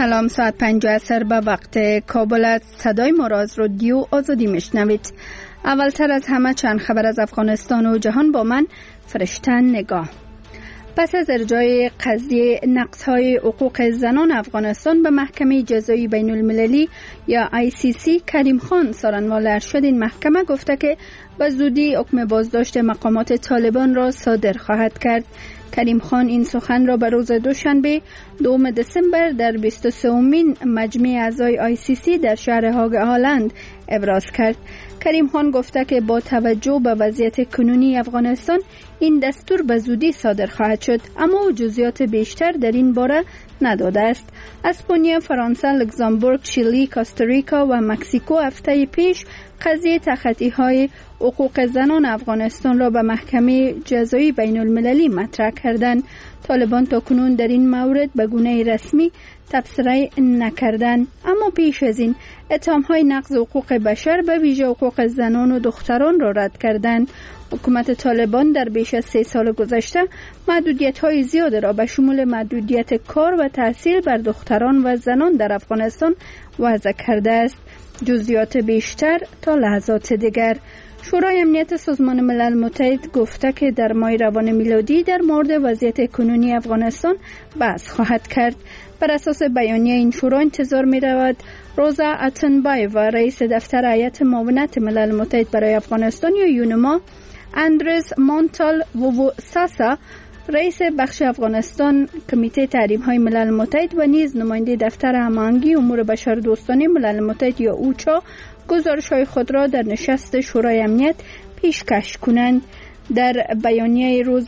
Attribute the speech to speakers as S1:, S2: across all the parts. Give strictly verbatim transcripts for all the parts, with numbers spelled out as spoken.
S1: سلام، ساعت پنج عصر به وقت کابل است. صدای ما را از رادیو آزادی میشنوید. اولتر از همه چند خبر از افغانستان و جهان با من فرشته نگاه. پس از ارجاع قضیه نقض‌های حقوق زنان افغانستان به محکمه جزایی بین المللی یا آی سی سی، کریم خان سارنوال ارشد این محکمه گفته که به زودی حکم بازداشت مقامات طالبان را صادر خواهد کرد. کریم خان این سخن را به روز دوشنبه دوم دسامبر در بیست و سومین مجمع اعضای آی سی سی در شهر هاگ هالند ابراز کرد. کریم خان گفته که با توجه به وضعیت کنونی افغانستان این دستور به زودی صادر خواهد شد، اما او جزئیات بیشتر در این باره نداده است. اسپانیا، فرانسه، لوکزامبورگ، شیلی، کوستاریکا و مکزیکو هفته پیش قضیه تخطی‌های حقوق زنان افغانستان را به محکمه جزایی بین المللی مطرح کردند. طالبان تا کنون در این مورد به گونه رسمی تبصره نکردند، اما پیش از این اتهام‌های نقض حقوق بشر به ویژه حقوق زنان و دختران را رد کردند. حکومت طالبان در بیش از سه سال گذشته محدودیت‌های زیاد را به شمول محدودیت کار و تحصیل بر دختران و زنان در افغانستان وضع کرده است. جزئیات بیشتر تا لحظات دیگر. شورای امنیت سازمان ملل متحد گفته که در ماه روان میلادی در مورد وضعیت کنونی افغانستان بحث خواهد کرد. بر اساس بیانیه این شورا انتظار می رود روزا اتنبایو، رئیس دفتر هیئت معاونت ملل متحد برای افغانستان یا یونما، اندرس مونتال ووساسا، رئیس بخش افغانستان کمیته تحریم های ملل متحد و نیز نماینده دفتر هماهنگی امور بشردوستانه ملل متحد یا اوچا گزارش های خود را در نشست شورای امنیت پیشکش کنند. در بیانیه روز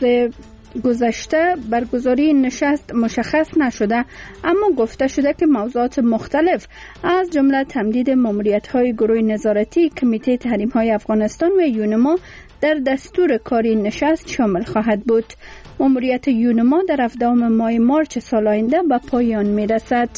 S1: گذشته برگزاری نشست مشخص نشده، اما گفته شده که موضوعات مختلف از جمله تمدید ماموریت‌های گروه نظارتی کمیته تحریم‌های افغانستان و یونما در دستور کاری نشست شامل خواهد بود. ماموریت یونما در هفدهم ماه مارچ سال آینده به پایان می‌رسد.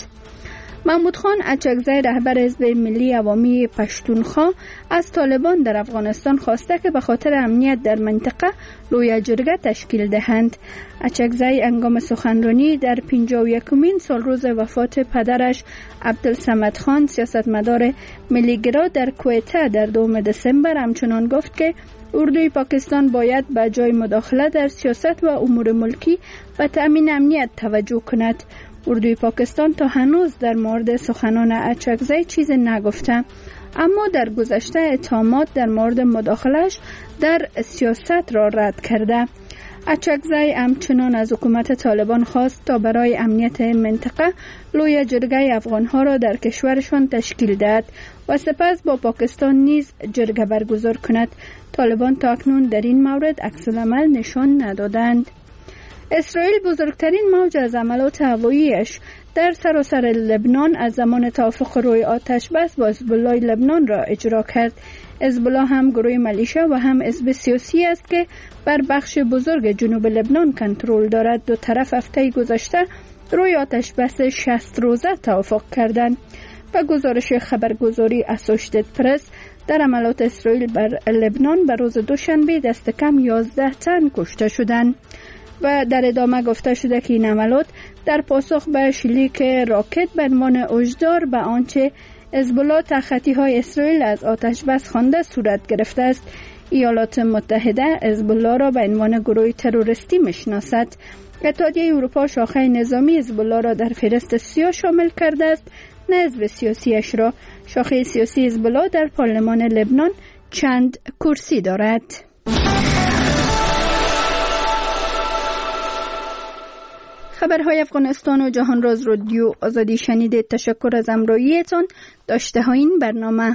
S1: محمود خان اچکزی، رهبر حزب ملی عوامی پشتونخوا، از طالبان در افغانستان خواسته که به خاطر امنیت در منطقه لویه جرگه تشکیل دهند. اچکزی هنگام سخنرانی در پنجاه و یکمین سال روز وفات پدرش عبدالصمد خان، سیاستمدار ملیگرا، در کویته در دوم دسامبر همچنان گفت که اردوی پاکستان باید به جای مداخله در سیاست و امور ملکی به تأمین امنیت توجه کند. اردوی پاکستان تا هنوز در مورد سخنان اچکزی چیز نگفته، اما در گذشته اتهامات در مورد مداخلهش در سیاست را رد کرده. اچکزی همچنان از حکومت طالبان خواست تا برای امنیت منطقه لویه جرگه افغانها را در کشورشان تشکیل دهد و سپس با پاکستان نیز جرگه برگزار کند. طالبان تا اکنون در این مورد عکس‌العمل نشان ندادند. اسرائیل بزرگترین موج از حملات هوایی‌اش در سراسر لبنان از زمان توافق روی آتش بس با حزب الله لبنان را اجرا کرد. حزب الله هم گروه ملیشه و هم حزب سیاسی است که بر بخش بزرگ جنوب لبنان کنترل دارد. دو طرف هفته گذشته روی آتش بس شصت روزه توافق کردند. به گزارش خبرگزاری اسوشیتد پرس، در حملات اسرائیل بر لبنان به روز دوشنبه دست کم یازده تن کشته شدند. و در ادامه گفته شده که این عملات در پاسخ به شلیک راکت به عنوان هشدار به آنچه حزب الله تخطی‌های اسرائیل از آتش بس خوانده صورت گرفته است. ایالات متحده حزب الله را به عنوان گروه تروریستی میشناسد. اتحادیه اروپا شاخه نظامی حزب الله را در فهرست سیاه شامل کرده است، نه حزب سیاسیش را. شاخه سیاسی حزب الله در پارلمان لبنان چند کرسی دارد. خبرهای افغانستان و جهان را از رادیو آزادی شنیدید. تشکر از همراهیتان. داشته ها این برنامه.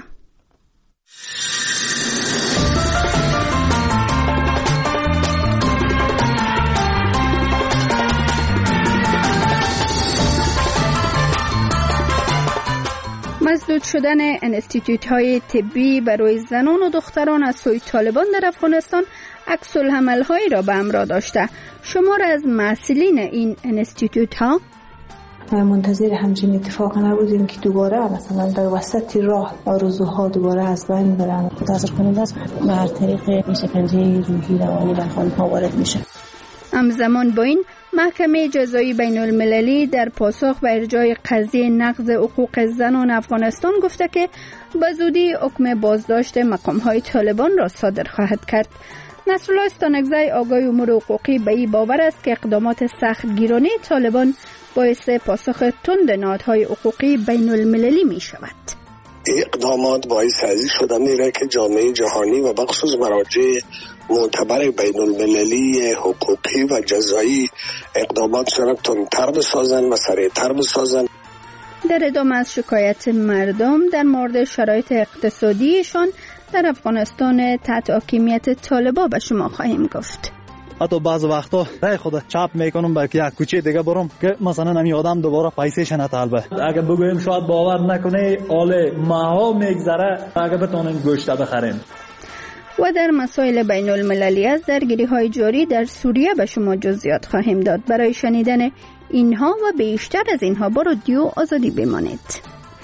S1: مسدود شدن انستیتوت های طبی برای زنان و دختران از سوی طالبان در افغانستان عکس العمل هایی را به همراه داشته. شمار از مسئولین این انستیتوت ها
S2: منتظر همچین اتفاق نبودیم که دوباره مثلا در وسط راه آرزوها دوباره از بین برن.
S3: متاثر کننده است به هر طریق شکنجه روحی روانی بر خانم‌ها وارد میشه.
S1: همزمان با این محکمه جزایی بین المللی در پاسخ به ارجاع قضیه نقض حقوق زنان افغانستان گفته که به زودی حکم بازداشت مقام‌های طالبان را صادر خواهد کرد. نصرالله استانکزی آگاه امور حقوقی به این باور است که اقدامات سختگیرانه طالبان باعث پاسخ تند نهادهای حقوقی بین المللی می شود.
S3: اقدامات باعث ازی شده میره که جامعه جهانی و بخصوص مراجع معتبر بین المللی حقوقی و جزایی اقدامات را تندتر بسازند و سریعتر بسازند.
S1: در ادامه از شکایت مردم در مورد شرایط اقتصادیشان در افغانستان تحت حاکمیت طالبان به شما خواهیم گفت.
S4: حتی بعض وقتا رای خود چاپ میکنم با یک کوچه دیگه برم که مثلا نمی آدم دوباره پیسه‌ش نطلبه. اگه بگویم شاید باور نکنه آله ماها میگذره اگه بتونیم گوشت بخریم.
S1: و در مسائل بین المللی از درگیری های جاری در سوریه به شما جزئیات خواهیم داد. برای شنیدن اینها و بیشتر از اینها با رادیو آزادی بمانید.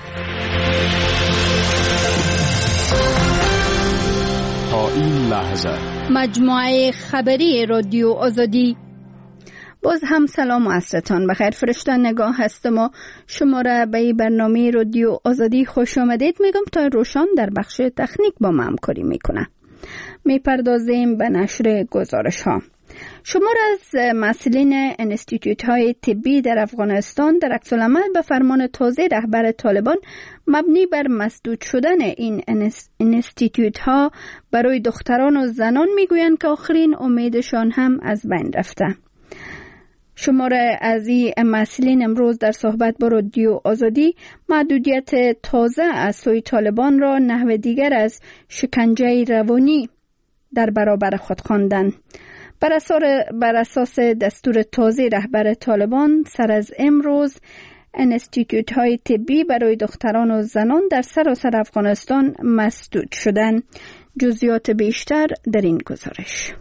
S5: تا این لحظه
S1: مجموعه خبری رادیو آزادی. باز هم سلام و عصرتان بخیر. فرشته نگاه هستم و شما را به برنامه رادیو آزادی خوش آمدید میگم. تا روشان در بخش تکنیک با ما همکاری میکنه. میپردازیم به نشر گزارش ها. شمار از مسئولین انستیتوت های طبی در افغانستان در عکس العمل به فرمان تازه رهبر طالبان مبنی بر مسدود شدن این انستیتوت ها برای دختران و زنان میگویند که آخرین امیدشان هم از بین رفته. شمار از این مسئولین امروز در صحبت با رادیو آزادی محدودیت تازه از سوی طالبان را نحو دیگر از شکنجه روانی در برابر خود خواندند. بر اساس دستور تازه رهبر طالبان سر از امروز انستیتوت های طبی برای دختران و زنان در سراسر افغانستان مسدود شدند. جزئیات بیشتر در این گزارش.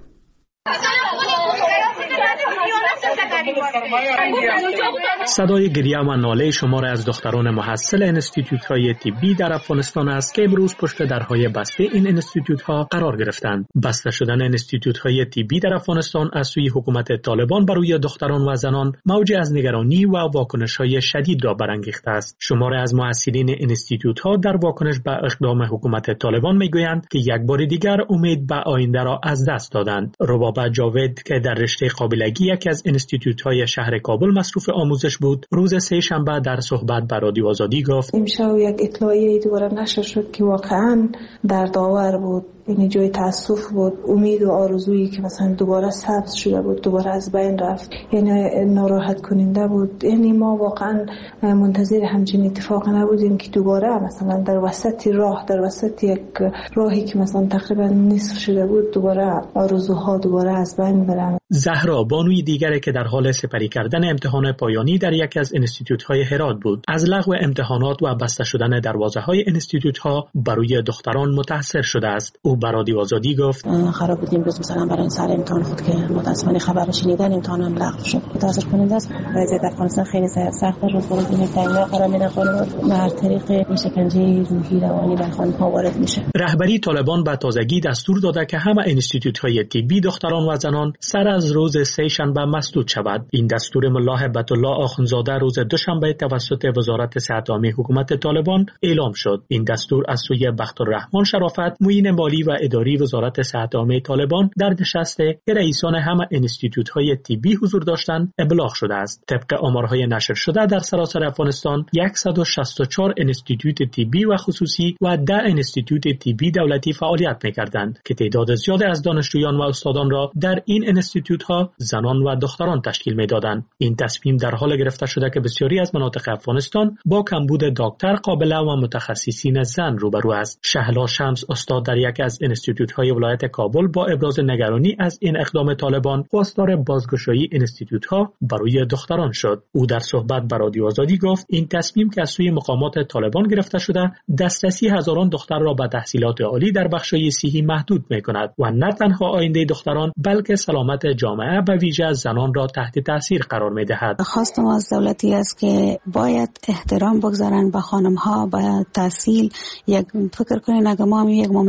S6: صدای گریه و ناله شمار از دختران محصل انستیتوت های طبی در افغانستان است که امروز پشت درهای بسته این انستیتوت ها قرار گرفتند. بسته شدن انستیتوت های طبی در افغانستان از سوی حکومت طالبان برای دختران و زنان موج از نگرانی و واکنش های شدید را برانگیخته است. شمار از محصلین انستیتوت ها در واکنش به اقدام حکومت طالبان میگویند که یک بار دیگر امید به آینده را از دست دادند. ربابه جاوید که در رشته قابلگی یکی از انستیتوت های شهر کابل مصروف آموزش بود، روز سه شنبه در صحبت با رادیو آزادی گفت
S2: امشب یک اطلاعیه دوباره نشر شد که واقعا دردآور بود. این جای تاسف بود. امید و آرزویی که مثلا دوباره سبز شده بود دوباره از بین رفت. یعنی ناراحت کننده بود. یعنی ما واقعا منتظر همچین اتفاق نبودیم که دوباره مثلا در وسط راه در وسط یک راهی که مثلا تقریبا نصف شده بود دوباره آرزوها دوباره از بین برن.
S6: زهرا بانوی دیگری که در حال سپری کردن امتحان پایانی در یکی از انستیتوت‌های هرات بود، از لغو امتحانات و بسته شدن دروازه‌های انستیتوت‌ها برای دختران متأثر شده است. او به رادیو آزادی گفت
S7: خراب بود امروز مثلا برای سر امتحان خود که متأسفانه خبر شنیدن امتحانم لغو شد. متأسف کننده است. وضعیت افغانستان خیلی سخت است. روزگار این تنگا قرار میاد خانم هر طریق این شکنجه روحی روانی بر خانم‌ها وارد میشه.
S6: رهبری طالبان به تازگی دستور داده که همه انستیتوت‌های طبی دختران و زنان سر از روز سه شنبه مسدود شود. این دستور ملا هبت الله آخونزاده روز دوشنبه توسط وزارت صحت عامه حکومت طالبان اعلام شد. این دستور از سوی بختالرحمن شرافت، معین مالی و اداری وزارت صحت عامه طالبان در نشسته که رئیسان همه انستیتوت‌های طبی حضور داشتند ابلاغ شده است. طبق آمارهای نشر شده در سراسر افغانستان صد و شصت و چهار انستیتوت طبی و خصوصی و ده انستیتوت طبی دولتی فعالیت می‌کردند که تعداد زیادی از دانشجویان و استادان را در این انستیتوت‌ها زنان و دختران تشکیل می‌دادند. این تصمیم در حال گرفته شده که بسیاری از مناطق افغانستان با کمبود دکتر قابله و متخصصین زن روبرو است. شهلا شمس استاد در یک از انستیتوت‌های ولایت کابل با ابراز نگرانی از این اقدام طالبان خواستار بازگشایی انستیتوت‌ها برای دختران شد. او در صحبت با رادیو آزادی گفت این تصمیم که از سوی مقامات طالبان گرفته شده دسترسی هزاران دختر را به تحصیلات عالی در بخش‌های صحی محدود می‌کند و نه تنها آینده دختران بلکه سلامت جامعه به ویژه زنان را تحت تاثیر قرار می‌دهد.
S7: خواستم از دولتی است که باید احترام بگذارن به خانم‌ها، به تحصیل. یک فکر کنین اگه ما یک مملکت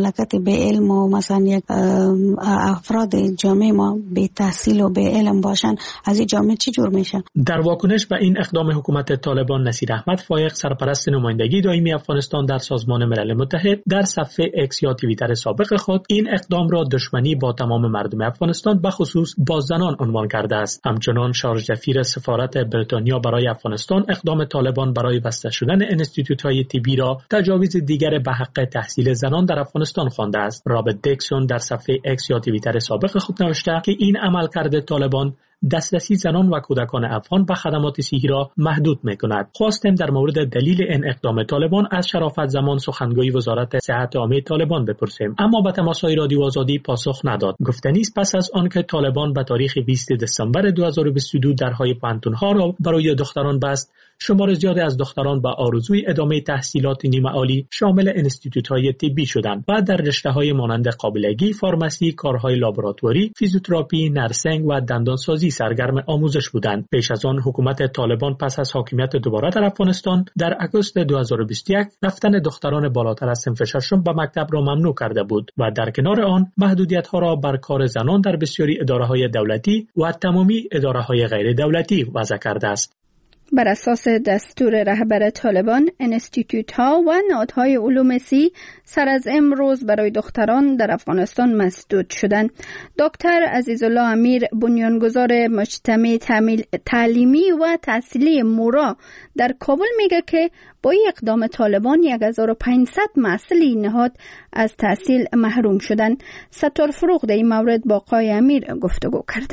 S7: به علم و مثلا یک افراد جامعه ما به تحصیل و به علم باشن، از این جامعه چی جور میشه؟
S6: در واکنش به این اقدام حکومت طالبان، نصیر احمد فایق، سرپرست نمایندگی دائمی افغانستان در سازمان ملل متحد، در صفحه اکس یا توییتر سابق خود این اقدام را دشمنی با تمام مردم افغانستان به خصوص با زنان عنوان کرده است. همچنان شارژ سفیر سفارت بریتانیا برای افغانستان اقدام طالبان برای بسته شدن انستیتوت‌های طبی را تجاوز دیگر به حق تحصیل زنان در افغانستان خوانده است. رابرت دیکسون در صفحه اکس یا توییتر سابق خود نوشته که این عملکرد طالبان دسترسی زنان و کودکان افغان به خدمات صحی را محدود می‌کند. خواستیم در مورد دلیل این اقدام طالبان از شرافت زمان سخنگوی وزارت صحت عامه طالبان بپرسیم، اما به تماس‌های رادیو آزادی پاسخ نداد. گفتنی است پس از آنکه طالبان به تاریخ بیست دسامبر دو هزار و بیست و دو درهای پانتون‌ها را برای دختران بست، شمار زیادی از دختران با آرزوی ادامه تحصیلات نیمه عالی شامل انستیتوت‌های طبی شدند و در رشته‌های مانند قابلگی، فارماسی، کارهای لابراتواری، فیزیوتراپی، نرسنگ و دندانسازی سرگرم آموزش بودند. پیش از آن حکومت طالبان پس از حاکمیت دوباره در افغانستان در آگوست دو هزار و بیست و یک رفتن دختران بالاتر از صنف ششم به مکتب را ممنوع کرده بود و در کنار آن محدودیت‌ها را بر کار زنان در بسیاری اداره‌های دولتی و تمامی اداره‌های غیر دولتی وضع کرده است.
S1: بر اساس دستور رهبر طالبان، انستیتوت ها و نهادهای علوم سی سر از امروز برای دختران در افغانستان مسدود شدند. دکتر عزیزالله امیر، بنیانگذار مجتمع تعلیمی و تحصیلی مورا در کابل، میگه که با این اقدام طالبان هزار و پانصد محصل این نهاد از تحصیل محروم شدند. ستار فروغ در این مورد با آقای امیر گفتگو کرده.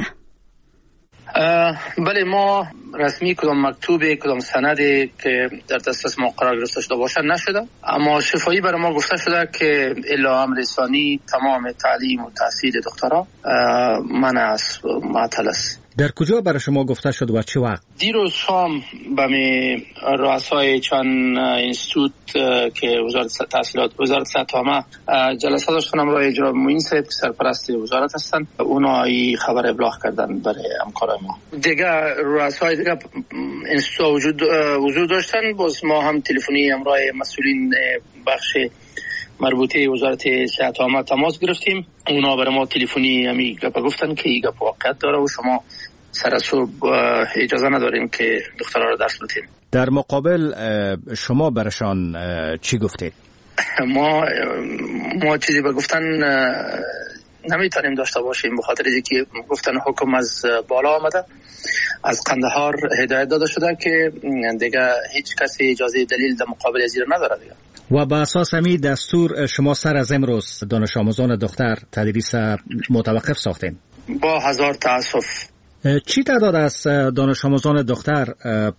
S8: بله، ما رسمی کدام مکتوب کدام سندی که در دسترس ما قرار گرفته شده باشه نشده، اما شفاهی برای ما گفته شده که الا امر ثانی تمام تعلیم و تحصیل دخترها منع است، معطل است.
S9: در کجا برای شما گفته شد و چه وقت؟
S8: دیروز شام به می رؤسای چند انستیتوت که وزارت تحصیلات وزارت صحت عامه جلسه داشتن، امروز اجرا معین صاحب که سرپرست وزارت هستن، اونا این خبر ابلاغ کردن برای همکارای ما. دیگه رؤسای دیگه انستیتوت وجود وجود داشتن، باز ما هم تلفنی امروز مسئولین بخش مربوطه وزارت صحت عامه تماس گرفتیم. اونا برای ما تلفنی همی گپ گفتن که این گپ واقعیت داره و شما سر صبح اجازه نداریم که دخترها رو درس بدیم.
S9: در مقابل شما برشان چی گفتید؟
S8: ما ما چیزی به گفتن نمیتونیم داشته باشیم، به خاطر اینکه گفتن حکم از بالا آمده، از قندهار هدایت داده شده که دیگه هیچ کسی اجازه دلیل در مقابل زیر نداره دیگه.
S9: و به اساس همین دستور شما سر از امروز دانش آموزان دختر تدریس متوقف ساختین؟
S8: با هزار تاسف.
S9: چی تعداد از دانش آموزان دختر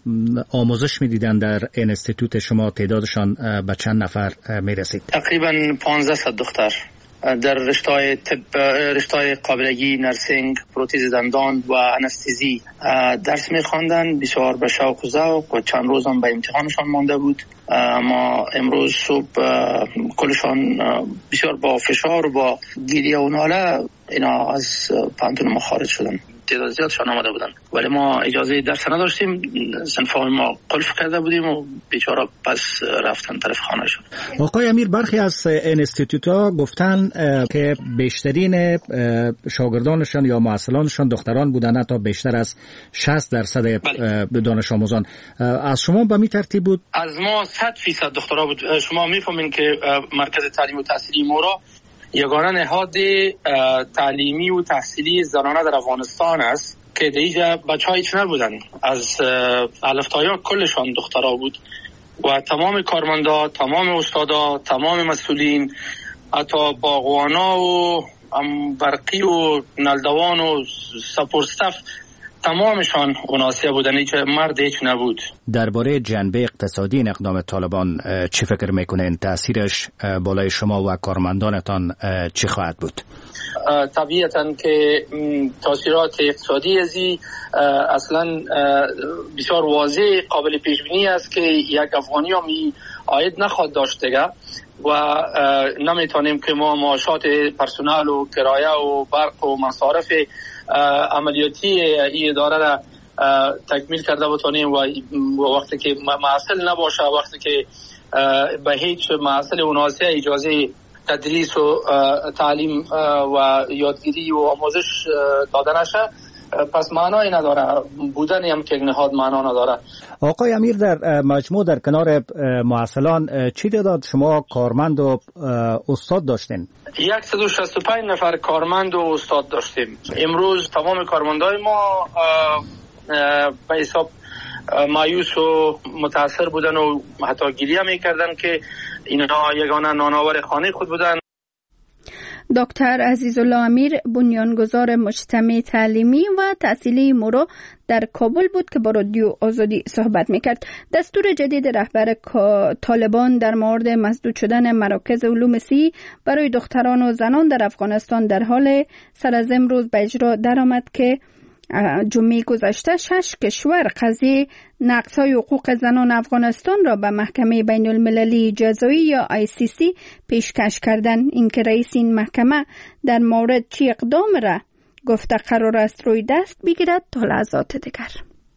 S9: آموزش میدیدن در انستیتوت شما؟ تعدادشان به چند نفر میرسید؟
S8: تقریبا پانزده دختر در رشته‌های طب، رشته‌های قابلگی، نرسینگ، پروتز دندان و انستزی درس می‌خواندن. بسیار به شوق و ذوق و چند روز هم به امتحانشان مانده بود. ما امروز صبح کلشان بسیار با فشار و با گریه و ناله اینا از پانتون ما خارج شدن. تعداد زیادشان آمده بودن ولی ما اجازه درس نداشتیم، صنف‌های ما قلف کرده بودیم و بیچاره پس رفتن طرف خانهشون.
S9: آقای امیر، برخی از انستیتوت‌ها گفتن که بیشترین شاگردانشان یا معلمانشان دختران بودن، تا بیشتر از شصت درصد دانش آموزان. از شما به می ترتیب بود؟
S8: از ما صد فیصد دخترها بود. شما میفهمین که مرکز تعلیم و تحصیلی مورا یگانه نهاد تعلیمی و تحصیلی زنانه در افغانستان است که دیگه بچه ها هیچ نبودن، از الف تا یا کلشان دخترها بود و تمام کارمندا، تمام استادا، تمام مسئولین، حتی باغوانا و برقی و نلدوان و سپورستف تمامشان اوناسیه بودن، هیچ مرد هیچ نبود.
S9: درباره جنبه اقتصادی این اقدام طالبان چی فکر میکنین؟ تأثیرش بالای شما و کارمندانتان چی خواهد بود؟
S8: طبیعتاً که تاثیرات اقتصادی ازی اصلا بسیار واضح قابل پیش بینی است که یک افغانی هم عاید نخواهد داشت دیگه و نمیتونیم که ما معاشات پرسنل و کرایه و برق و مصارف عملیاتی این اداره را تکمیل کرده بتونیم و وقتی که محصل نباشه، وقتی که به هیچ محصل مناسب اجازه تدریس و تعلیم و یادگیری و آموزش داده نشه پس معنای نداره، بودن هم که نهاد معنا نداره.
S9: آقای امیر، در مجموع در کنار معسلان چی تعداد شما کارمند و استاد داشتین؟
S8: صد و شصت و پنج نفر کارمند و استاد داشتیم. امروز تمام کارمندای ما به حساب مایوس و متاثر بودن و حتی گریه میکردن که اینها یگانه نانآور خانه خود بودن.
S1: دکتر عزیزالله امیر بنیانگذار مجتمع تعلیمی و تحصیلی مورو در کابل بود که با رادیو آزادی صحبت میکرد. دستور جدید رهبر طالبان در مورد مسدود شدن مراکز علوم صحی برای دختران و زنان در افغانستان در حال سر از امروز به اجرا درآمد که جمعه گذشته شش کشور قضیه نقض‌های حقوق زنان افغانستان را به محکمه بین المللی جزایی یا آی سی سی پیشکش کردند. اینکه رئیس این محکمه در مورد چی اقدام را گفته قرار است روی دست بگیرد تا لحظات دیگر.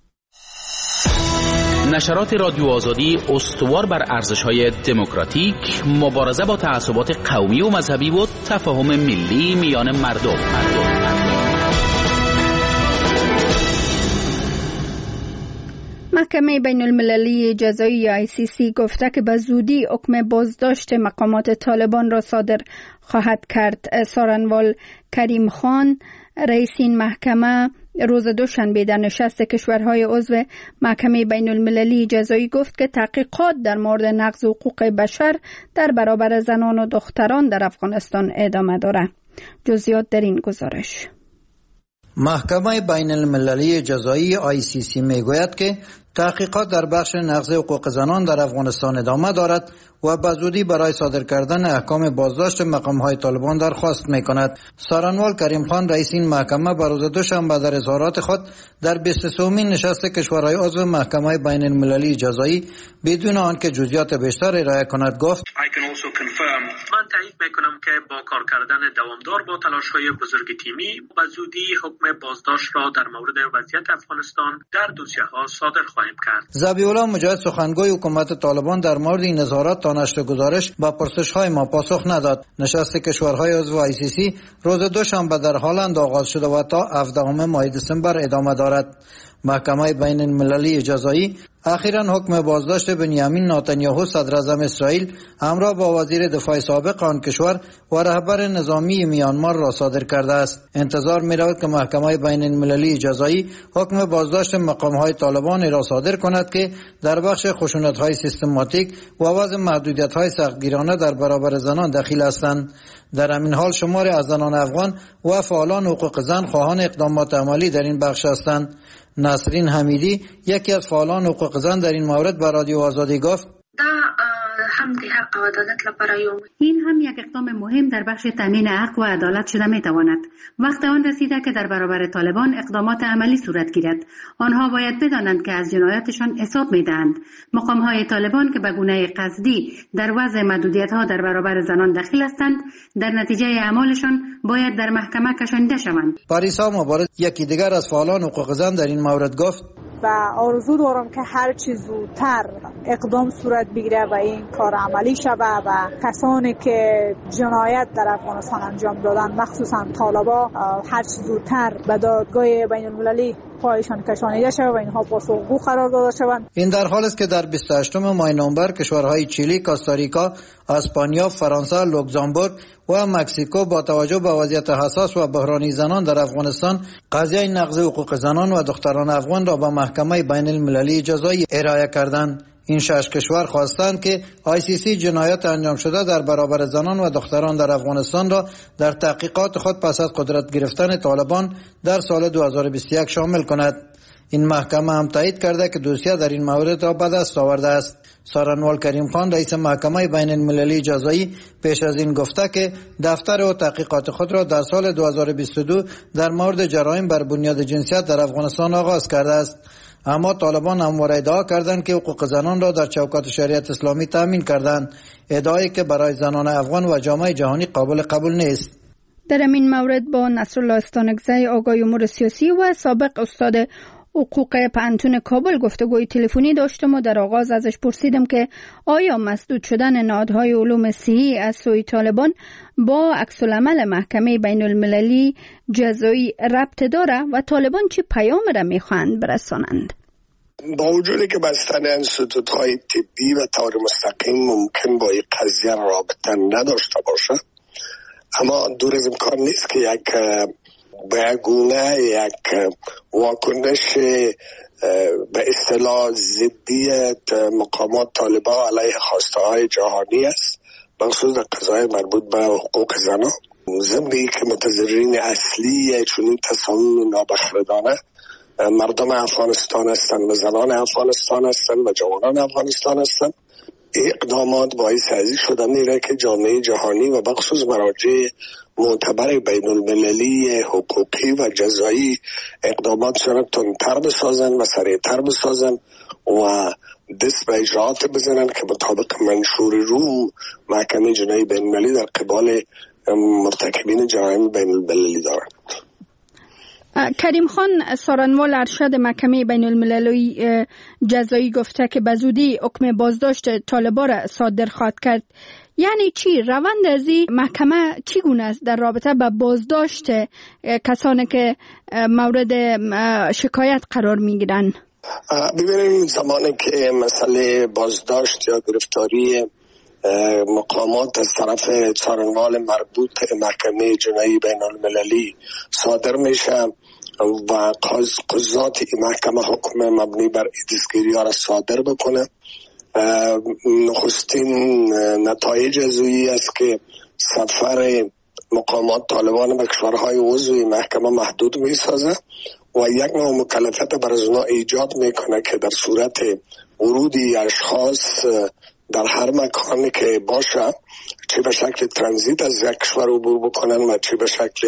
S10: نشرات رادیو آزادی استوار بر ارزش‌های دموکراتیک، مبارزه با تعصبات قومی و مذهبی و تفاهم ملی میان مردم. مردم.
S1: محکمه بین المللی جزایی یا آی سی سی گفته که به زودی حکم بازداشت مقامات طالبان را صادر خواهد کرد. سارنوال کریم خان رئیس این محکمه روز دوشنبه در نشست کشورهای عضو محکمه بین المللی جزایی گفت که تحقیقات در مورد نقض حقوق بشر در برابر زنان و دختران در افغانستان ادامه دارد. جزئیات در این گزارش.
S11: محکمه بین المللی جزایی آی سی سی می گوید که تحقیقات در بخش نقض حقوق زنان در افغانستان ادامه دارد و به زودی برای صادر کردن احکام بازداشت مقام‌های طالبان درخواست می‌کند. سارنوال کریم خان رئیس این محکمه بر روز دوشنبه در اظهارات خود در بیست و سومین نشست کشورهای عضو محکمه بین المللی جزایی بدون آنکه جزئیات بیشتر ارائه کند گفت:
S6: من تایید می‌کنم که با کار کردن دوامدار با تلاش‌های بزرگ تیمی به زودی حکم بازداشت را در مورد وضعیت افغانستان در دوسیه‌ها صادر خواهیم کرد.
S11: ذبیح الله مجاهد سخنگوی حکومت طالبان در مورد این اظهارات تا نشر گزارش با پرسش‌های ما پاسخ نداد. نشست کشورهای عضو آی سی سی روز دوشنبه در هلند آغاز شده و تا هفدهم ماه دسامبر ادامه دارد. محکمه بین المللی جزایی اخیراً حکم بازداشت بنیامین نتانیاهو صدر اعظم اسرائیل همراه با وزیر دفاع سابق آن کشور و رهبر نظامی میانمار را صادر کرده است. انتظار می رود که محکمه بین المللی جزایی حکم بازداشت مقام‌های طالبان را صادر کند که در بخش خشونت‌های سیستماتیک و وضع محدودیت‌های سختگیرانه در برابر زنان دخیل هستند. در همین حال شماری از زنان افغان و فعالان حقوق زن خواهان اقدامات عملی در این بخش هستند. نسرین حمیدی یکی از فعالان حقوق زن در این مورد به رادیو آزادی گفت:
S12: هم د حق و عدالت لپاره یو این هم یک اقدام مهم در بخش تامین حق و عدالت شده می تواند. وقت آن رسیده که در برابر طالبان اقدامات عملی صورت گیرد. آنها باید بدانند که از جنایاتشان حساب می دهند. مقام های طالبان که به گونه قصدی در وضع محدودیت ها در برابر زنان دخیل هستند در نتیجه اعمالشان باید در محکمه کشانده شوند.
S11: پاریسا مبارز یکی دیگر از فعالان حقوق زن در این مورد گفت:
S13: و آرزو دارم که هر چه زودتر اقدام صورت بگیره و این کار عملی شود و کسانی که جنایت در افغانستان انجام دادن مخصوصا طالبا هر چه زودتر به دادگاه بین المللی پایشان کشانیده شود و اینها پاسخگو قرار داده شوند.
S11: این در حالی است که در بیست و هشتم ماه نوامبر کشورهای چیلی، کوستاریکا، اسپانیا، فرانسه، لوکزامبورگ و مکزیکو با توجه به وضعیت حساس و بحرانی زنان در افغانستان قضیه نقض حقوق زنان و دختران افغان را به محکمه بین المللی جزایی ارائه کردند. این شش کشور خواستند که آی سی سی جنایات انجام شده در برابر زنان و دختران در افغانستان را در تحقیقات خود پس از قدرت گرفتن طالبان در سال دو هزار و بیست و یک شامل کند. این محکمه هم تایید کرده که دوسیه در این مورد را به دست آورده است. سارنوال کریم خان رئیس محکمه بین المللی جزایی پیش از این گفته که دفتر و تحقیقات خود را در سال دو هزار و بیست و دو در مورد جرایم بر بنیاد جنسیت در افغانستان آغاز کرده است. اما طالبان همواره ادعا کردند که حقوق زنان را در چوکات شریعت اسلامی تامین کردند، ادعایی که برای زنان افغان و جامعه جهانی قابل قبول نیست.
S1: در این مورد با نصرالله استانکزی آقای امور سیاسی و سابق استاد حقوق پانتون کابل گفتگوی تلفنی داشتم و در آغاز ازش پرسیدم که آیا مسدود شدن نهادهای علوم صحی از سوی طالبان با عکس‌العمل محکمه بین المللی جزایی ربط داره و طالبان چه پیام را میخواهند برسانند؟
S3: با وجودی که بستن انستیتوت های طبی و طور مستقیم ممکن با این قضیه رابطه نداشته باشه، اما دور از امکان نیست که یک به گونه یک واکنش به اصطلاح ضدیت مقامات طالبان علیه خواسته های جهانی است، بخصوص در قضایای مربوط به حقوق زنان. ضمن که متضررین اصلی چنین تصامیم نابخردانه مردم افغانستان هستند و زنان افغانستان هستند و جوانان افغانستان هستند. اقدامات باعث ازی شده میره که جامعه جهانی و بخصوص مراجع معتبر بین المللی حقوقی و جزایی اقدامات را تندتر بسازن و سریعتر بسازن و دست به اجراعات بزنن که مطابق منشور روم محکمه جنایی بین المللی در قبال مرتکبین جرایم بین المللی دارند.
S1: کریم خان سارنوال ارشد محکمه بین المللی جزایی گفته که به زودی حکم بازداشت طالبان را صادر خواهد کرد. یعنی چی؟ روند از این محکمه چگونه است در رابطه با بازداشت کسانی که مورد شکایت قرار میگیرند؟
S3: ببینیم زمانی که مسئله بازداشت یا گرفتاری مقامات از طرف سارنوال مربوط محکمه جنایی بین المللی صادر میشه و قضات این محکمه حکم مبنی بر دستگیری ها را صادر بکنه، نخستین نتایج از اویی است که سفر مقامات طالبان به کشورهای عضو محکمه محدود می سازه و یک نوع مکلفیت بر از اونا ایجاد میکنه که در صورت ورودی اشخاص در هر مکانی که باشه، چه به شکل ترانزیت از یک کشور عبور بکنن و چه به شکل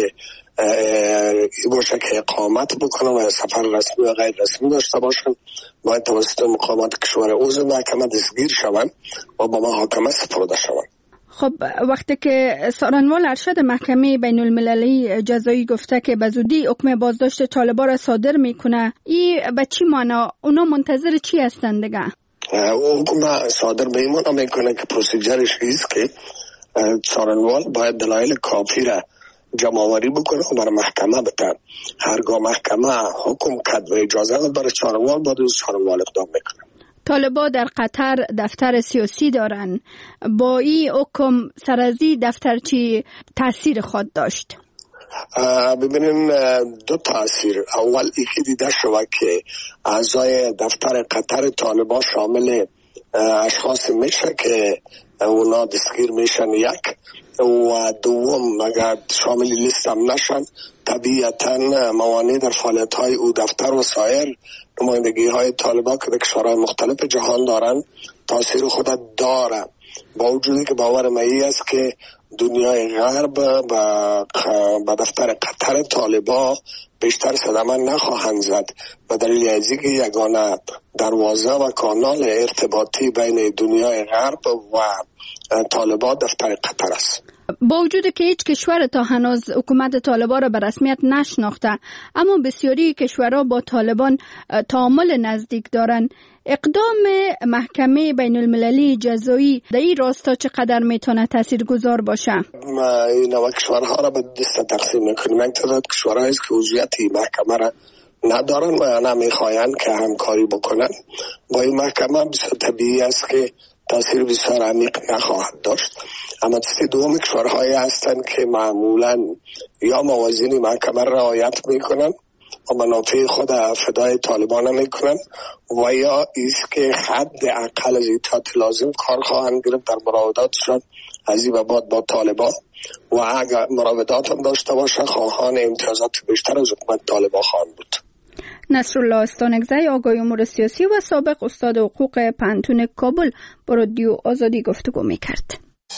S3: باشه که اقامت بکنن و سفر رسمی و غیر رسمی داشته باشن، باید توسط مقامات کشور عضو محکمه دستگیر شوند و با محاکمه سپرده شوند.
S1: خب وقتی که سارنوال ارشد محکمه بین المللی جزایی گفته که به زودی حکم بازداشت طالبان را صادر میکنه، این به چی معنا؟ اونا منتظر چی هستند دیگه؟
S3: حکم صادر به ایمان میکنه که پروسیجرش ایست که سارنوال باید دلایل کافی را جمع آوری بکنه و برای محکمه بده. هرگاه محکمه حکم کرد و اجازه داد برای سارنوال باید سارنوال اقدام میکنه.
S1: طالبان در قطر دفتر سیاسی دارن، با این حکم سرازی دفتر چی تاثیر خود داشت؟
S3: ببینین دو تاثیر. اول یکی دیده شود که اعضای دفتر قطر طالبان شامل اشخاص میشه که اونا دستگیر میشن یک، و دوم اگر شامل لیست هم نشن طبیعتا موانع در فعالیت های او دفتر و سایر نمایندگی های طالبان که در کشورهای مختلف جهان دارن تاثیر خود داره. با وجودی که باور من است که دنیای غرب با دفتر قطر طالبان بیشتر صدمه نخواهند زد و دلیل از اینکه یگانه دروازه و کانال ارتباطی بین دنیای غرب و طالبان دفتر قطر است.
S1: با وجود که هیچ کشور تا هنوز حکومت طالبان را به رسمیت نشناخته، اما بسیاری کشورها با طالبان تعامل نزدیک دارند، اقدام محکمه بین المللی جزایی در این راستا چقدر میتونه تاثیرگذار باشه؟
S3: این نوع کشورها را به دسته تقسیم میکنیم. این تعداد کشورهایی است که عضویت محکمه را ندارن و نمیخواین که همکاری بکنن با این محکمه. بسیار طبیعی است که تاثیر بسیار عمیق نخواهد داشت. اما دسته دوم کشورهایی هستند که معمولا یا موازین محکمه را رعایت میکنن و منافع خود فدای طالبان میکنن و یا ایست که حد اقل از اطاعت لازم کار خواهند گرفت در مراوداتشان از این بعد با طالبان و اگر مراودات هم داشته باشه خواهان امتیازات بیشتر از حکومت طالبان خواهند بود.
S1: نصرالله استانکزی آقای امور سیاسی و سابق استاد حقوق پانتون کابل با رادیو آزادی گفتگو میکرد.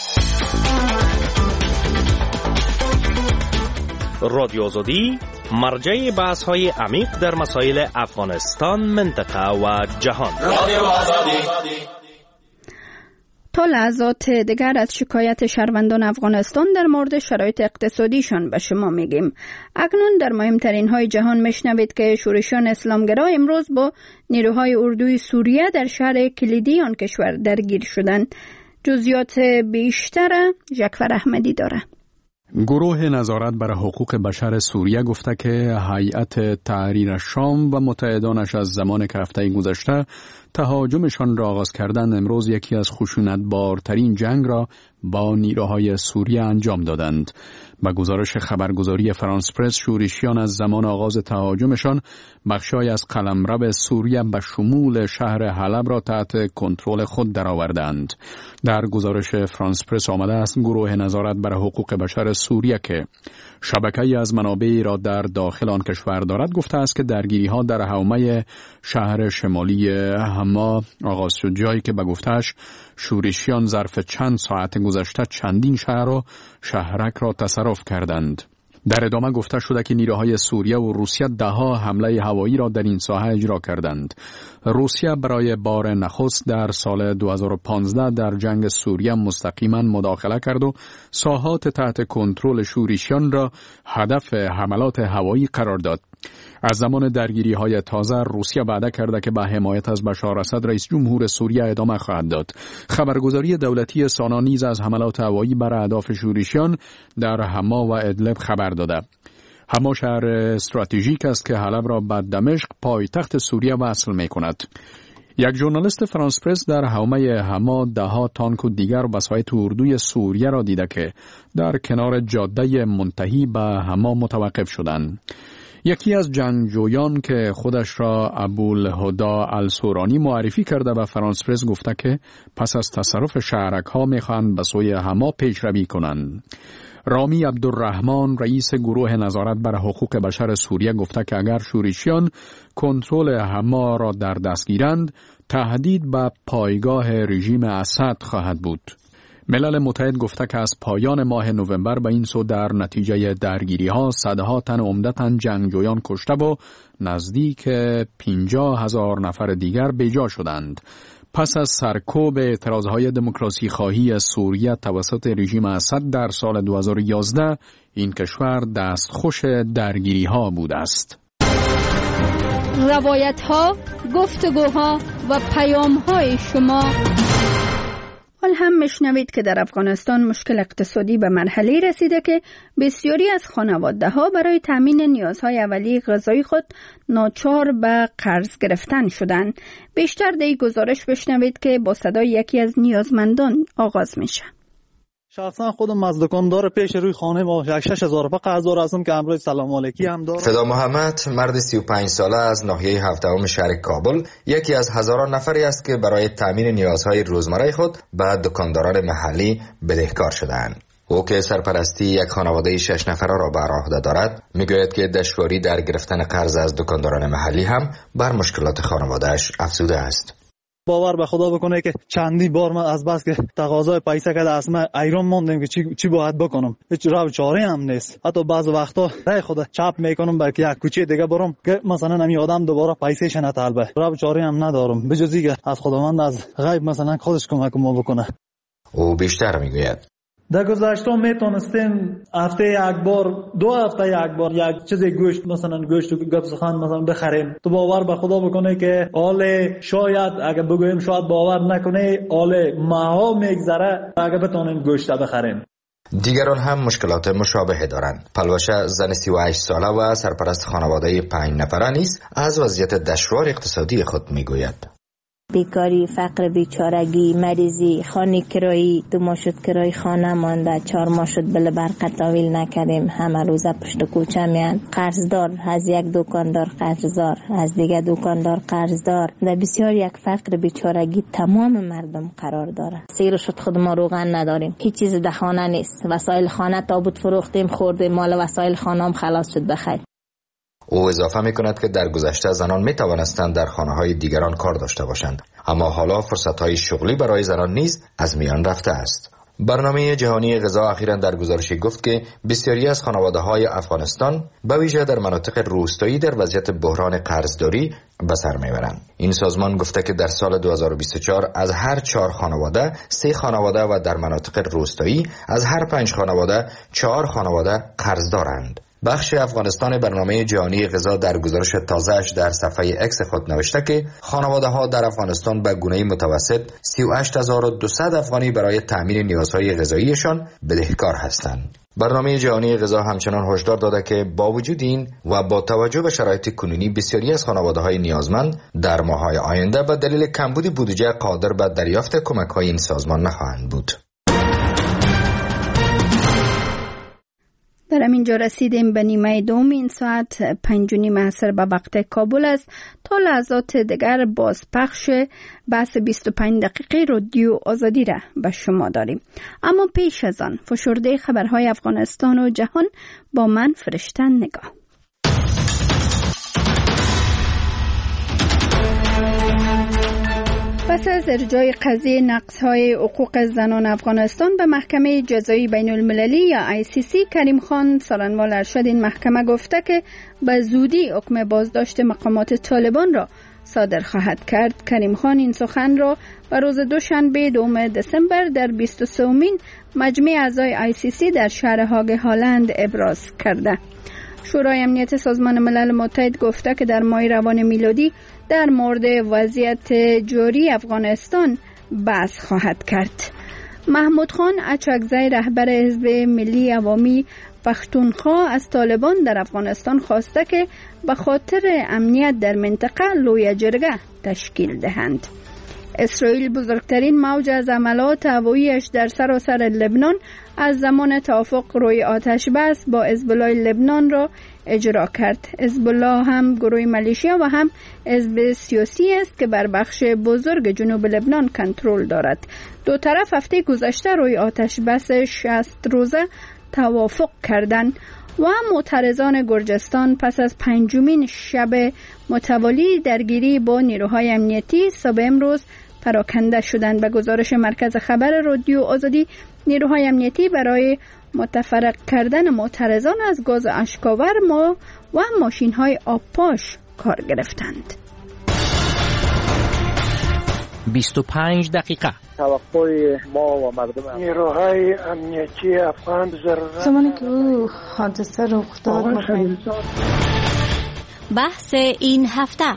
S14: رادیو آزادی مرجع بحث های عمیق در مسائل افغانستان، منطقه و جهان. رادیو آزادی.
S1: تا لحظات دیگر از شکایت شهروندان افغانستان در مورد شرایط اقتصادیشان به شما میگیم. اکنون در مهمترین های جهان میشنوید که شورشیان اسلامگرا امروز با نیروهای اردوی سوریه در شهر کلیدی آن کشور درگیر شدند. جزئیات بیشتر جعفر احمدی داره.
S5: گروه نظارت بر حقوق بشر سوریه گفته که هیئت تحریر شام و متحدانش از زمان که هفته گذشته تهاجمشان را آغاز کردند امروز یکی از خشونت‌بارترین جنگ را با نیروهای سوریه انجام دادند. با گزارش خبرگزاری فرانس پرس شورشیان از زمان آغاز تهاجمشان بخشای از قلمرو سوریه به شمول شهر حلب را تحت کنترل خود درآوردند. در گزارش فرانس پرس آمده است گروه نظارت بر حقوق بشر سوریه که شبکه‌ای از منابعی را در داخل آن کشور دارد گفته است که درگیری‌ها در حومه شهر شمالی حما آغاز شد، جایی که به گفته‌اش شورشیان ظرف چند ساعت گذشته چندین شهر و شهرک را تصرف کردند. در ادامه گفته شده که نیروهای سوریه و روسیه دهها حمله هوایی را در این ساحه اجرا کردند. روسیه برای بار نخست در سال دو هزار و پانزده در جنگ سوریه مستقیما مداخله کرد و ساحات تحت کنترل شورشیان را هدف حملات هوایی قرار داد. از زمان درگیری های تازه روسیه وعده کرده که به حمایت از بشار اسد رئیس جمهور سوریه ادامه خواهد داد. خبرگزاری دولتی سانا نیز از حملات هوایی بر اهداف شورشیان در حما و ادلب خبر داده. حما شهر استراتژیک است که حلب را به دمشق پایتخت سوریه وصل می کند. یک ژورنالیست فرانس پرس در حومه حما دهها تانک و دیگر وسایط اردوی سوریه را دیده که در کنار جاده منتهی به حما متوقف شدند. یکی از جنگجویان که خودش را ابوالهدی السورانی معرفی کرده به فرانس پرس گفته که پس از تصرف شهرک ها میخواهند به سوی حما پیشروی کنند. رامی عبدالرحمن رئیس گروه نظارت بر حقوق بشر سوریه گفته که اگر شورشیان کنترل حما را در دست گیرند تهدید به پایگاه رژیم اسد خواهد بود. ملل متحد گفته که از پایان ماه نوامبر به این سو در نتیجه درگیری ها صدها تن عمدتاً جنگجویان کشته و نزدیک پنجاه هزار نفر دیگر بیجا شدند. پس از سرکوب اعتراضهای دموکراسی خواهی سوریه توسط رژیم اسد در سال دو هزار و یازده این کشور دستخوش درگیری ها بوده است.
S1: روایت ها، گفتگوها و پیام های شما. حال هم میشنوید که در افغانستان مشکل اقتصادی به مرحله رسیده که بسیاری از خانواده ها برای تامین نیازهای اولیه غذایی خود ناچار به قرض گرفتن شدند. بیشتر در این گزارش بشنوید که با صدای یکی از نیازمندان آغاز میشه.
S4: شخصا خودم از دکاندار پیش روی خانه با یک شش هزار روپیه قرض دارم هستم که امروز سلام علیکی هم دارم.
S15: فدا محمد مرد سی و پنج ساله از ناحیه هفتم شهر کابل یکی از هزاران نفری است که برای تامین نیازهای روزمره خود به دکانداران محلی بدهکار شده‌اند. او که سرپرستی یک خانواده شش نفره را بر عهده دارد میگوید که دشواری در گرفتن قرض از دکانداران محلی هم بر مشکلات خانواده‌اش افزوده است.
S4: باور به خدا بکنه که چندی بار من از بس که تقاضای پیسه کرده اصلا ایران موندم که چی چی باید بکنم، هیچ راه چاره هم نیست. حتی بعض وقتا رای خدا چاپ میکنم بلکه یک کوچه دیگه برم که مثلا نمی آدم دوباره پیسه‌ش نطلبه، راه چاره هم ندارم بجز اینکه از خداوند از غیب مثلا خودش کمک ما بکنه.
S15: او بیشتر میگوید
S4: در گذشته میتونستیم هفته یک بار دو هفته یک بار یک چیز گوشت مثلا گوشت و گپ سخن مثلا بخریم. تو باور به خدا بکنه که حال شاید اگه بگویم شاید باور نکنه حال ماها میگذره اگه بتونیم گوشت بخریم.
S15: دیگران هم مشکلات مشابه دارند. پلوشه زن سی و هشت ساله و سرپرست خانواده پنج نفره نیز از وضعیت دشوار اقتصادی خود میگوید.
S16: بیکاری، فقر، بیچارگی، مریضی، خانه کرایی، دو ماه شد کرای خانه مانده، چهار ماه شد بله برق تاویل نکردیم، همه روزه پشت کوچه میان، قرضدار، از یک دکاندار قرضدار، از دیگه دکاندار قرضدار، در بسیار یک فقر بیچارگی تمام مردم قرار داره. سیر شد خود ما روغن نداریم، هیچ چیز در خانه نیست، وسایل خانه تابوت فروختیم خوردیم، مال وسایل خانه هم خلاص شد بخیر.
S15: او اضافه می کند که در گذشته زنان می توانستند در خانه های دیگران کار داشته باشند، اما حالا فرصت های شغلی برای زنان نیز از میان رفته است. برنامه جهانی غذا اخیراً در گزارشی گفت که بسیاری از خانواده‌های افغانستان به ویژه در مناطق روستایی در وضعیت بحران قرضداری به سر میبرند. این سازمان گفته که در سال دو هزار و بیست و چهار از هر چهار خانواده سه خانواده و در مناطق روستایی از هر پنج خانواده چهار خانواده قرضدارند. بخش افغانستان برنامه جهانی غذا در گزارش تازه‌اش در صفحه اکس خود نوشته که خانواده‌ها در افغانستان به گونه متوسط سی و هشت هزار و دویست افغانی برای تأمین نیازهای غذاییشان بدهکار هستند. برنامه جهانی غذا همچنان هشدار داده که با وجود این و با توجه به شرایط کنونی بسیاری از خانواده‌های نیازمند در ماه‌های آینده به دلیل کمبود بودجه قادر به دریافت کمک‌های این سازمان نخواهند بود.
S1: در همینجا رسیدیم به نیمه دوم این ساعت. پنج و نیم عصر به وقت کابل است. تا لحظات دیگر بازپخش بحث بیست و پنج دقیقه رادیو آزادی را به شما داریم. اما پیش از آن فشرده خبرهای افغانستان و جهان با من فرشتن نگاه. پس از ارجاع قضیه نقض‌های حقوق زنان افغانستان به محکمه جزایی بین المللی یا آی سی سی، کریم خان سالنوال ارشد این محکمه گفته که به زودی حکم بازداشت مقامات طالبان را صادر خواهد کرد. کریم خان این سخن را به روز دوشنبه دوم دسامبر در بیست و سومین مجمع اعضای آی سی سی در شهر هاگ هلند ابراز کرده. شورای امنیت سازمان ملل متحد گفته که در ماه روان میلادی در مورد وضعیت جاری افغانستان بحث خواهد کرد. محمود خان اچکزی رهبر حزب ملی عوامی پختونخوا از طالبان در افغانستان خواسته که به خاطر امنیت در منطقه لوی جرگه تشکیل دهند. اسرائیل بزرگترین موج از عملات هوایی‌اش در سراسر لبنان از زمان توافق روی آتش بس با حزب الله لبنان را اجرا کرد. حزب الله هم گروه ملیشیا و هم حزب سیاسی است که بر بخش بزرگ جنوب لبنان کنترل دارد. دو طرف هفته گذشته روی آتش بس شصت روزه توافق کردند و معترضان گرجستان پس از پنجمین شب متوالی درگیری با نیروهای امنیتی صبح امروز پراکنده شدند. به گزارش مرکز خبر رادیو آزادی، نیروهای امنیتی برای متفرق کردن معترضان از گاز اشکاور ما و ماشین‌های آبپاش کار گرفتند.
S14: بیست و پنج دقیقه
S17: توقع ما و مردم نیروهای امنیتی افغان ضرورت
S18: زمانی که او حادثه رخ داد.
S19: بحث این هفته.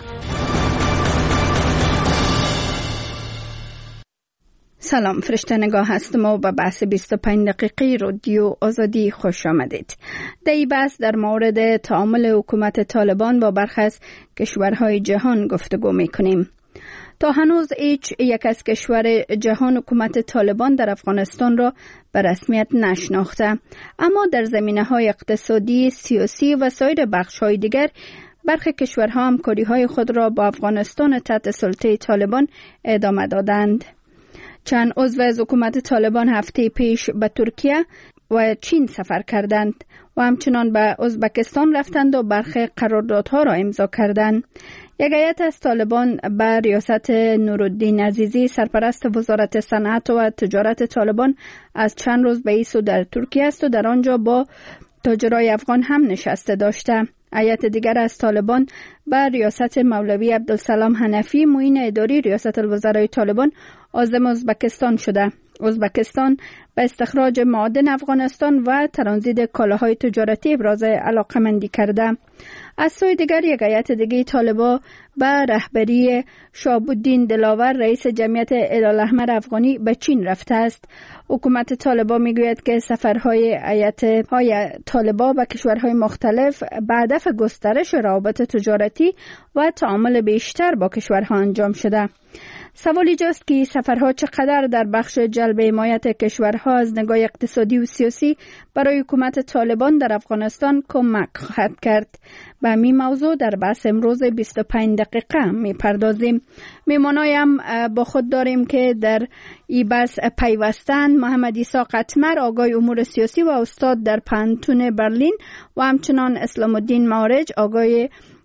S1: سلام، فرشته نگاه هستم و به بحث بیست و پنج دقیقه رادیو آزادی خوش آمدید. در این بحث در مورد تعامل حکومت طالبان با برخی از کشورهای جهان گفتگو میکنیم. تا هنوز هیچ یک از کشور جهان حکومت طالبان در افغانستان را به رسمیت نشناخته، اما در زمینه‌های اقتصادی، سیاسی و سایر بخش‌های دیگر برخی کشورها همکاری‌های خود را با افغانستان تحت سلطه طالبان ادامه دادند. چند عضو از حکومت طالبان هفته پیش به ترکیه و چین سفر کردند و همچنان به ازبکستان رفتند و برخی قراردادها را امضا کردند. یک هیئت از طالبان به ریاست نورالدین عزیزی سرپرست وزارت صنعت و تجارت طالبان از چند روز به ایسو در ترکیه است و در آنجا با تاجرای افغان هم نشسته داشته. هیئت دیگر از طالبان به ریاست مولوی عبدالسلام حنفی معین اداری ریاست الوزرای طالبان عازم ازبکستان شده. ازبکستان به استخراج معادن افغانستان و ترانزیت کالاهای تجارتی ابراز علاقه‌مندی کرده. از سوی دیگر یک هیئت دیگه طالبان به رهبری شهاب الدین دلاور رئیس جمعیت هلال افغانی به چین رفته است. حکومت طالبان میگوید که سفرهای هیئت‌های طالبان به کشورهای مختلف به هدف گسترش روابط تجارتی و تعامل بیشتر با کشورها انجام شده. سوال اینجاست که سفرها چقدر در بخش جلب حمایت کشورها از نگاه اقتصادی و سیاسی برای حکومت طالبان در افغانستان کمک خواهد کرد. به همین موضوع در بحث امروز بیست و پنج دقیقه می پردازیم. میمانای هم با خود داریم که در این بحث پیوستند محمد عیسی قطمر، آگاه امور سیاسی و استاد در پانتون برلین و همچنان اسلام الدین معارج، آگاه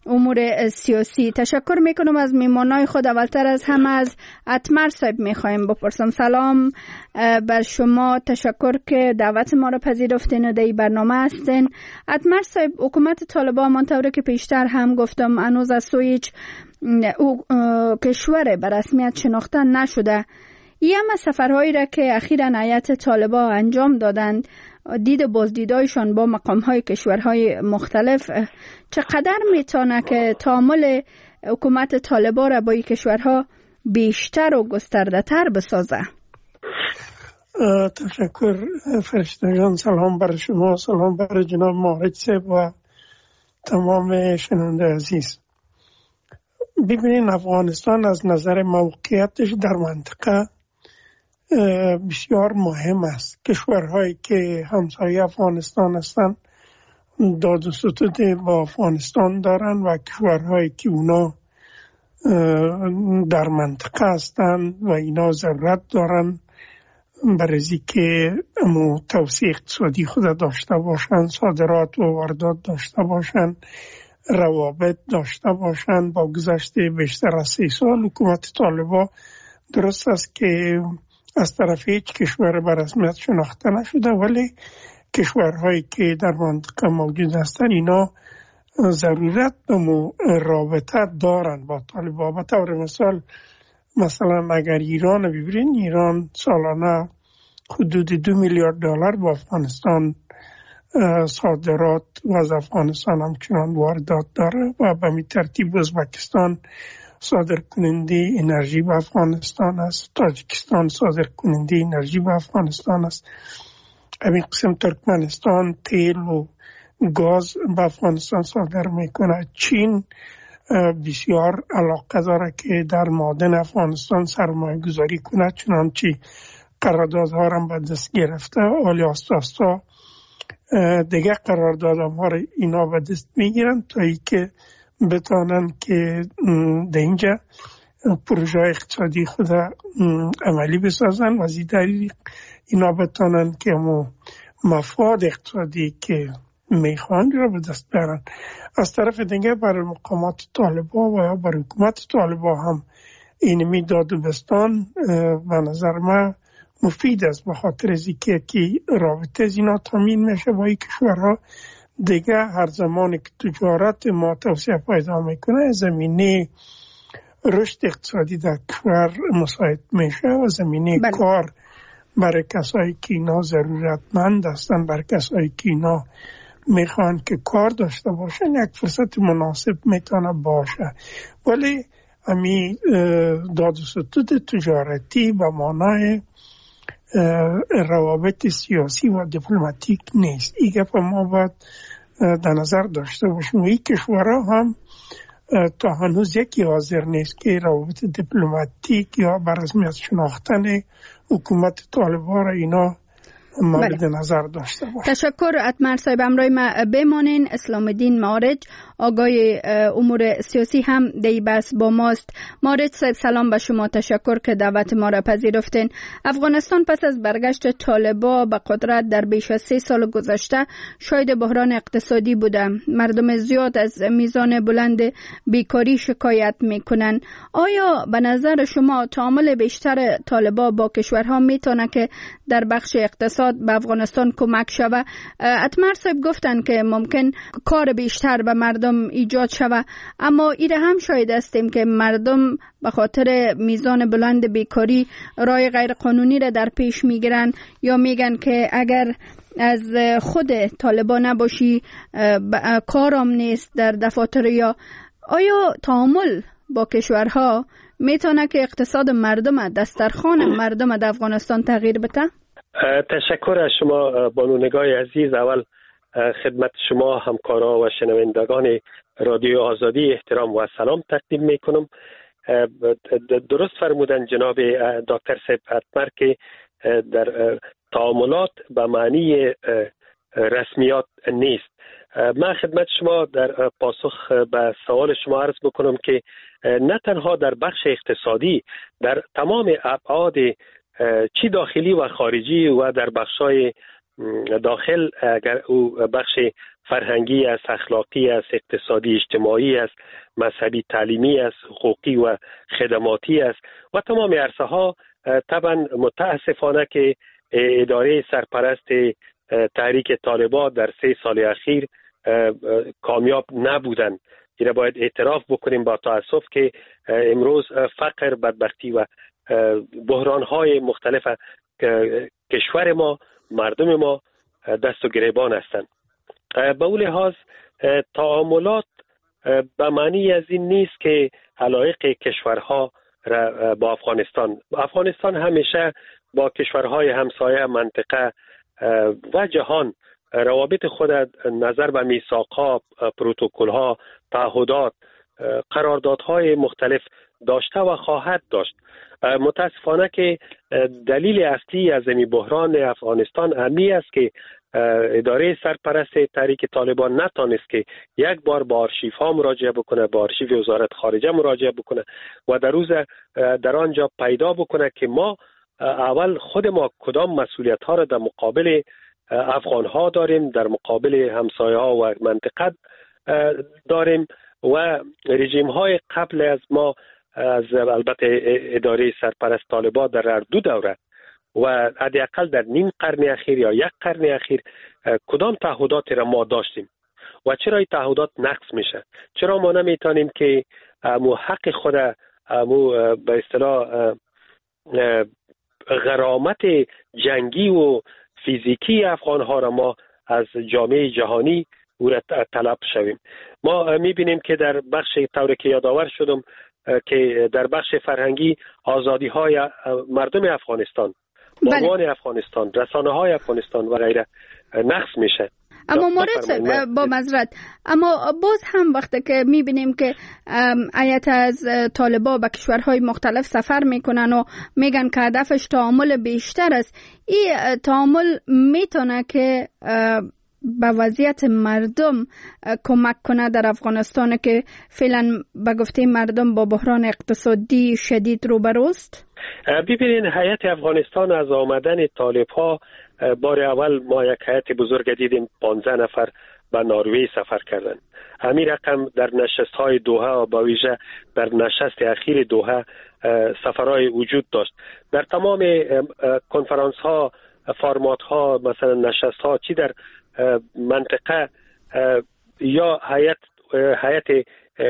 S1: امور سیاسی. تشکر میکنم از میمانای خود. اولتر از همه از اتمر صاحب میخوایم بپرسم. سلام بر شما، تشکر که دعوت ما را پذیرفتین و در این برنامه هستین. اتمر صاحب، حکومت طالبان منطوره که پیشتر هم گفتم هنوز از سوی او کشور به رسمیت شناخته نشده. این همه سفرهایی را که اخیراً هیئت طالبان انجام دادند، دید بازدیدایشان با مقام‌های کشورهای مختلف، چقدر میتونه که تعامل حکومت طالبان را با این کشورها بیشتر و گسترده‌تر بسازه؟
S17: تشکر فرشته جان. سلام بر شما، سلام بر جناب مارج صاحب و تمام شنونده عزیز. ببینین، افغانستان از نظر موقعیتش در منطقه بسیار مهم است. کشورهایی که همسایه افغانستان هستند داد و ستد با افغانستان دارن و کشورهایی که اونا در منطقه هستند و اینا ضرورت دارن برای که امو توسعه اقتصادی خود داشته باشن، صادرات و واردات داشته باشن، روابط داشته باشن. با گذشت بیشتر از سه سال حکومت طالبان درست است که از طرف هیچ کشور به رسمیت شناخته نشده، ولی کشورهایی که در منطقه موجود هستند اینا ضرورت امو رابطه دارن با طالبان. به طور مثال مثلا اگر ایران ببینید، ایران سالانه حدود دو میلیارد دلار با افغانستان صادرات و از افغانستان همچنان واردات داره و به می ترتیب ازبکستان صادر کننده انرژی به افغانستان است، تاجیکستان صادر کننده انرژی به افغانستان است، همین قسم ترکمنستان تیل و گاز به افغانستان صادر میکنه. چین بسیار علاقه داره که در معادن افغانستان سرمایه گذاری کنه، چنانچه قراردادها را به دست گرفته، ولی آستا آستا دیگه قراردادها را اینا به دست میگیرن تا ای که بتانن که در اینجا پروژه اقتصادی خود عملی بسازن و زیداری اینا بتانن که مو مفاد اقتصادی که میخوان را به دست برن. از طرف دیگه برای مقامات طالبان و یا برای حکومت طالبان هم اینمی داد و بستان به نظر من مفید است، به خاطر از اینکه که رابطه از اینا تامین میشه با این کشورها. دیگه هر زمان که تجارت ما توسعه پیدا میکنه، زمینه رشد اقتصادی در کشور مساعد میشه و زمینه بله. کار برای کسایی که اینا ضرورتمند هستن، برای کسایی که اینا میخوان که کار داشته باشن، یک فرصت مناسب میتونه باشه. ولی امی داد و ستد تجارتی به معنای روابط سیاسی و دیپلماتیک نیست. این گپ ما باید در نظر داشته باشیم. این کشورها هم تا هنوز یکی حاضر نیست که روابط دیپلماتیک یا بر رسمیت شناختن حکومت طالبان را اینا مورد بله. نظر داشته باشه.
S1: تشکر اتمر صاحب. امروی ما بمانین. اسلام الدین مارج، آگای امور سیاسی هم دی بس با ماست. مارج صاحب سلام به شما، تشکر که دعوت ما را پذیرفتین. افغانستان پس از برگشت طالبان به قدرت در بیش از سه سال گذشته شاید بحران اقتصادی بوده. مردم زیاد از میزان بلند بیکاری شکایت میکنن. آیا به نظر شما تعامل بیشتر طالبان با کشورها میتونه که در بخش اقتصاد به افغانستان کمک شود؟ اتمر صاحب گفتن که ممکن کار بیشتر به مردم ایجاد شود، اما ایره هم شاید استیم که مردم به خاطر میزان بلند بیکاری رای غیر قانونی را در پیش میگیرن یا میگن که اگر از خود طالبان نباشی کارم نیست در دفاتر. یا آیا تعامل با کشورها میتونه که اقتصاد مردم، دسترخوان مردم در افغانستان تغییر بده؟
S14: تشکر از شما بانونگاه عزیز. اول خدمت شما همکارا و شنوندگان رادیو آزادی احترام و سلام تقدیم می کنم. درست فرمودن جناب دکتر صاحب اتمر که در تعاملات به معنی رسمیات نیست. من خدمت شما در پاسخ به سوال شما عرض بکنم که نه تنها در بخش اقتصادی، در تمام ابعاد چی داخلی و خارجی و در بخشای داخل اگر او بخش فرهنگی است، اخلاقی است، اقتصادی اجتماعی است، مذهبی تعلیمی است، حقوقی و خدماتی است و تمام عرصه ها، طبعا متاسفانه که اداره سرپرست تحریک طالبان در سه سال اخیر کامیاب نبودند. این باید اعتراف بکنیم با تاسف که امروز فقر، بدبختی و بحران‌های مختلف کشور ما، مردم ما دست و گریبان هستند. به اون لحاظ تعاملات به معنی از این نیست که علایق کشورها را با افغانستان افغانستان همیشه با کشورهای همسایه منطقه و جهان روابط خود نظر به میثاق‌ها، پروتکل‌ها، تعهدات، قراردادهای مختلف داشته و خواهد داشت. متاسفانه که دلیل اصلی از این بحران افغانستان امی است که اداره سرپرست تحریک طالبان نتانست که یک بار با آرشیف ها مراجعه بکنه، با آرشیف وزارت خارجه مراجعه بکنه و در روز در آنجا پیدا بکنه که ما اول خود ما کدام مسئولیت ها را در مقابل افغان ها داریم، در مقابل همسایه ها و منطقه داریم و رژیم های قبل از ما، از البته اداره سرپرست طالبان در دو دوره و حداقل در نیم قرن اخیر یا یک قرن اخیر کدام تعهدات را ما داشتیم و چرا این تعهدات نقض میشه؟ چرا ما نمیتونیم که مو حق خود مو به اصطلاح غرامت جنگی و فیزیکی افغان ها را ما از جامعه جهانی او را طلب شویم؟ ما میبینیم که در بخش طوری که یادآور شدم که در بخش فرهنگی آزادی های مردم افغانستان، بانوان بله. افغانستان، رسانه های افغانستان و غیره نقص میشه.
S1: اما مورد با معذرت، اما باز هم وقتی که میبینیم که هیئت از طالبان به کشورهای مختلف سفر میکنن و میگن که هدفش تعامل بیشتر است، این تعامل میتونه که به وضعیت مردم کمک کنه در افغانستان که فعلا به گفته مردم با بحران اقتصادی شدید روبروست؟
S14: ببینید، هیئت افغانستان از آمدن طالب ها بار اول ما یک هیئت بزرگ دیدیم، پانزده نفر به نروژ سفر کردند. همین رقم در نشست های دوحه و با ویژه در نشست اخیر دوحه سفرهای وجود داشت. در تمام کنفرانس ها، فرمات ها، مثلا نشست ها، چی در منطقه یا هیئت هیئت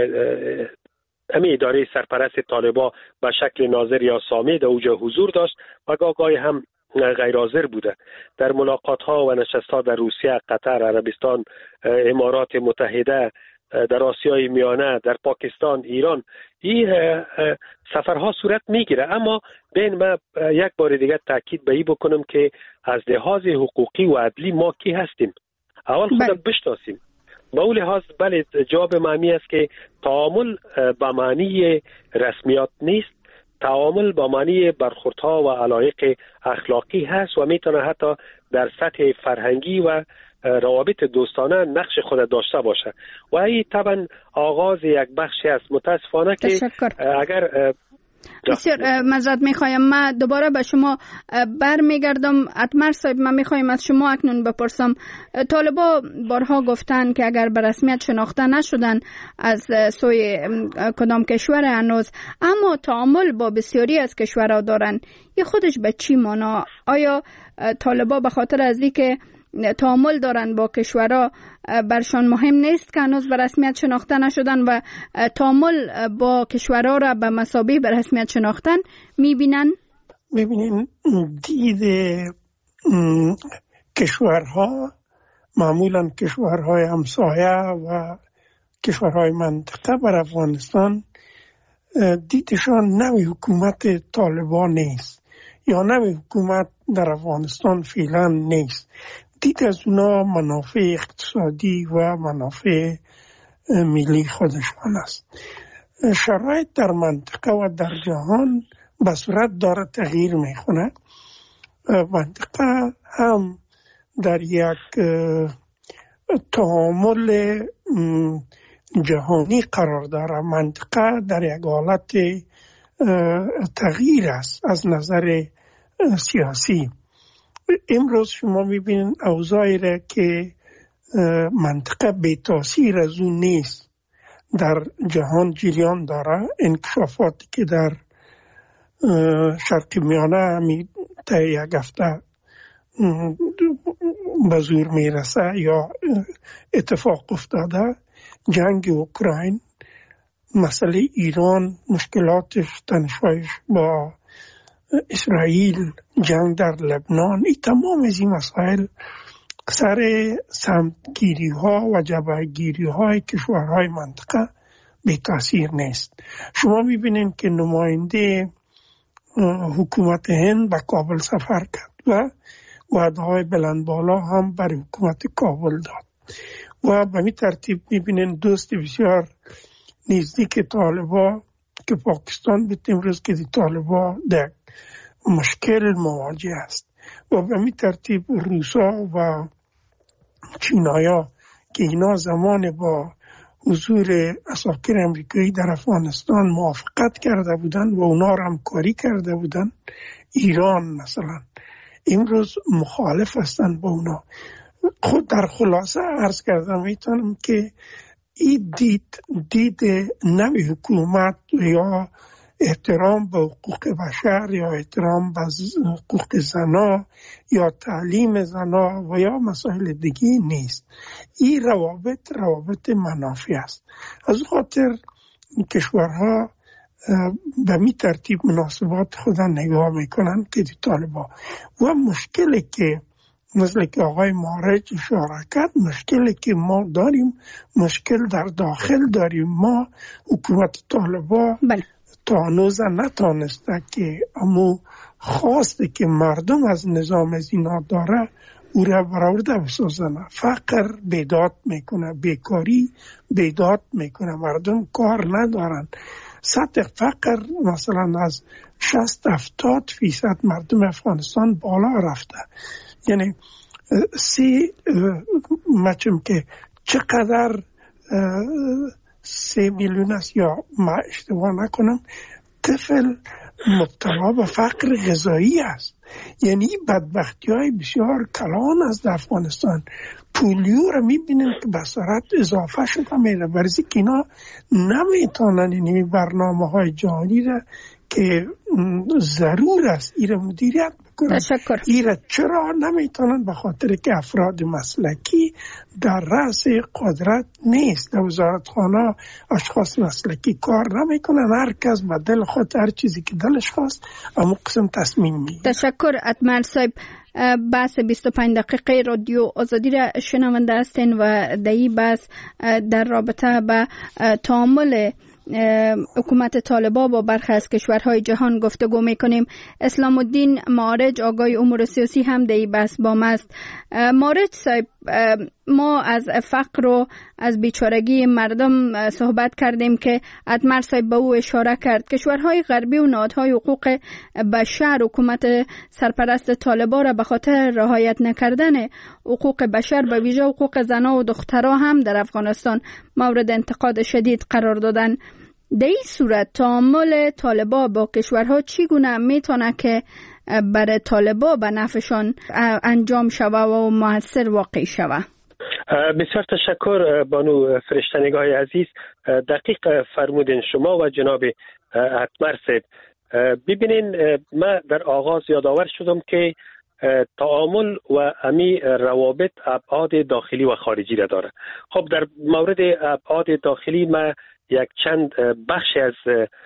S14: امی اداره سرپرست طالبان به شکل ناظر یا سامی در اوجه حضور داشت و گاهی هم غیر حاضر بوده. در ملاقات ها و نشست ها در روسیه، قطر، عربستان، امارات متحده، در آسیای میانه، در پاکستان، ایران، این سفرها صورت میگیره. اما بین ما یک بار دیگه تاکید به این بکنم که از لحاظ حقوقی و عدلی ما کی هستیم، اول خودم بشناسیم. با اون لحاظ بله، جواب معنی است که تعامل به معنی رسمیات نیست، تعامل با معنی برخوردها و علایق اخلاقی هست و میتونه حتی در سطح فرهنگی و روابط دوستانه نقش خود داشته باشه و این طبعا آغاز یک بخشی است. متاسفانه که اگر
S1: بسیار معذرت میخوایم، من دوباره به شما برمیگردم. اتمر صاحب، من میخوایم از شما اکنون بپرسم، طالبان بارها گفتن که اگر به رسمیت شناخته نشدن از سوی کدام کشور هنوز، اما تعامل با بسیاری از کشورها دارن. این خودش به چی معنا؟ آیا طالبان به خاطر از اینکه تعامل دارن با کشورها برشان مهم نیست که هنوز به رسمیت شناخته نشدن و تعامل با کشورها را به مثابه به رسمیت شناختن میبینن؟
S17: ببینین، دید کشورها معمولا کشورهای همسایه و کشورهای منطقه بر افغانستان دیدشان نوی حکومت طالبان نیست یا نوی حکومت در افغانستان فعلا نیست. دید از اونا منافع اقتصادی و منافع ملی خودشان است. شرایط در منطقه و در جهان به صورت داره تغییر میکنه. منطقه هم در یک تعامل جهانی قرار داره. منطقه در یک حالت تغییر است از نظر سیاسی امروز شما میبینید اوضاعی را که منطقه بی تاثیر از اون نیست در جهان جریان داره. انکشافاتی که در شرق میانه همی تا یک هفته به زور میرسه یا اتفاق افتاده، جنگ اوکراین، مسئله ایران، مشکلاتش، تنش‌هایش با اسرائیل، جنگ در لبنان، این تمام از این مسائل سر سمتگیری ها و جبهه‌گیری های کشورهای منطقه بی تاثیر نیست. شما میبینید که نماینده حکومت هند به کابل سفر کرد و وعده های بلند بالا هم برای حکومت کابل داد و به می ترتیب میبینید دوست بسیار نزدیک طالبا که پاکستان به امروز که دی طالبا در مشکل مواجه است و به می ترتیب روسا و چینایا که اینا زمان با حضور اساکر امریکایی در افغانستان موافقت کرده بودند و اونا را همکاری کرده بودند، ایران مثلا امروز مخالف هستند با اونا. خود در خلاصه عرض کردم میتونم که این دید دید نوی حکومت یا احترام به حقوق بشر یا احترام به حقوق زنا یا تعلیم زنا و یا مسائل دیگه نیست. این روابط روابط منافع است. از خاطر کشورها به می ترتیب مناسبات خودن نگاه میکنن که دی طالبا و مشکلی که مثل که آقای مارج اشاره کرد، مشکلی که ما داریم مشکل در داخل داریم. ما حکومت طالبا
S1: بله.
S17: تا هنوز نتانسته که امو خواسته که مردم از نظام از اینا داره او را برآورده بسازن. فقر بیداد میکنه، بیکاری بیداد میکنه، مردم کار ندارن. سطح فقر مثلا از شصت هفتاد فیصد مردم افغانستان بالا رفته. یعنی سی مچم که چقدر سه میلیون است یا ما اشتباه نکنم طفل مبتلا به فقر غذایی است. یعنی بدبختی های بسیار کلان است در افغانستان. پولیو را میبینیم که به سرعت اضافه شده میره، برای که اینا نمیتونن این برنامه های جهانی را که ضرور است این را مدیریت بکنن.
S1: تشکر.
S17: این را چرا نمیتونن؟ به خاطر که افراد مسلکی در رأس قدرت نیست. در وزارتخانه اشخاص مسلکی کار نمیکنن، هر کس به دل خود هر چیزی که دلش خواست اما قسم تصمیم میگیره.
S1: تشکر اتمر صاحب. بحث بیست و پنج دقیقه رادیو آزادی را شنونده هستین و در این بحث در رابطه به تعامل حکومت طالبان با برخی از کشورهای جهان گفتگو میکنیم. اسلام الدین مارج آگای امور سیاسی هم در این بحث با ما است. مارج صاحب، ما از فقر و از بیچارگی مردم صحبت کردیم که اتمر صاحب به او اشاره کرد. کشورهای غربی و نهادهای حقوق بشر حکومت سرپرست طالبان را به خاطر رعایت نکردن حقوق بشر به ویژه حقوق زنان و دخترها هم در افغانستان مورد انتقاد شدید قرار دادن. در این صورت تعامل طالبان با کشورها چگونه میتونه که برای طالبان به نفعشان انجام شوه و موثر واقع شوه؟
S14: بسیار تشکر بانو فرشتنگاه عزیز. دقیق فرمودین شما و جناب اتمر صاحب. ببینین، من در آغاز یادآور شدم که تعامل و امی روابط ابعاد داخلی و خارجی را داره. خب در مورد ابعاد داخلی من یک چند بخش از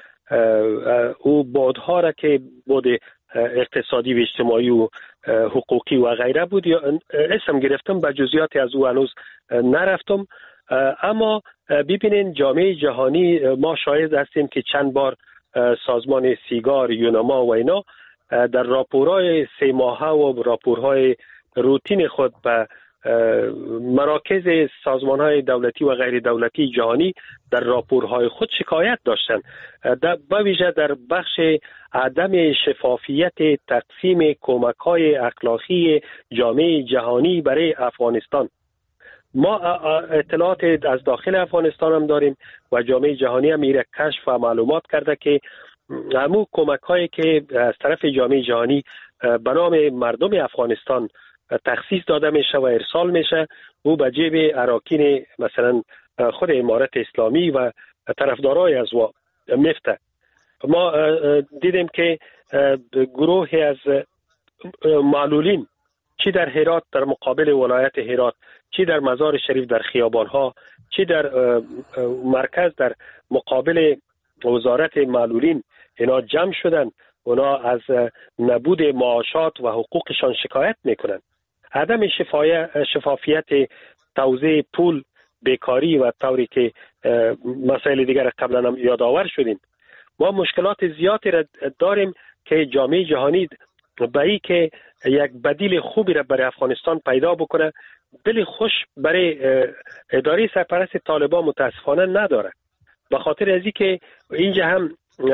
S14: او بعدها را که بعد اقتصادی و اجتماعی و حقوقی و غیره بود یا اسم گرفتم، به جزئیات از او هنوز نرفتم. اما ببینین جامعه جهانی ما شاهد هستیم که چند بار سازمان سیگار، یونما و اینا در راپورهای سه ماهه و راپورهای روتین خود به مراکز سازمان‌های دولتی و غیر دولتی جهانی در راپورهای خود شکایت داشتند، به ویژه در بخش عدم شفافیت تقسیم کمک‌های اخلاقی جامعه جهانی برای افغانستان. ما اطلاعات از داخل افغانستان هم داریم و جامعه جهانی هم میره کشف و معلومات کرده که همون کمک‌هایی که از طرف جامعه جهانی به نام مردم افغانستان تخصیص داده میشه و ارسال میشه، او به جیب اراکین مثلا خود امارت اسلامی و طرفدارای از وا میفته. ما دیدیم که گروهی از معلولین چی در هرات در مقابل ولایت هرات، چی در مزار شریف در خیابانها، چی در مرکز در مقابل وزارت معلولین اینا جمع شدن، اونا از نبود معاشات و حقوقشان شکایت میکنن. عدم شفافیت توزیع پول، بیکاری و طوری که مسائل دیگر قبلا هم یادآور شدیم. ما مشکلات زیادی را داریم که جامعه جهانی به ای که یک بدیل خوبی را برای افغانستان پیدا بکنه، دل خوش برای اداره سرپرست طالبان متاسفانه نداره. به خاطر ازی که اینجا هم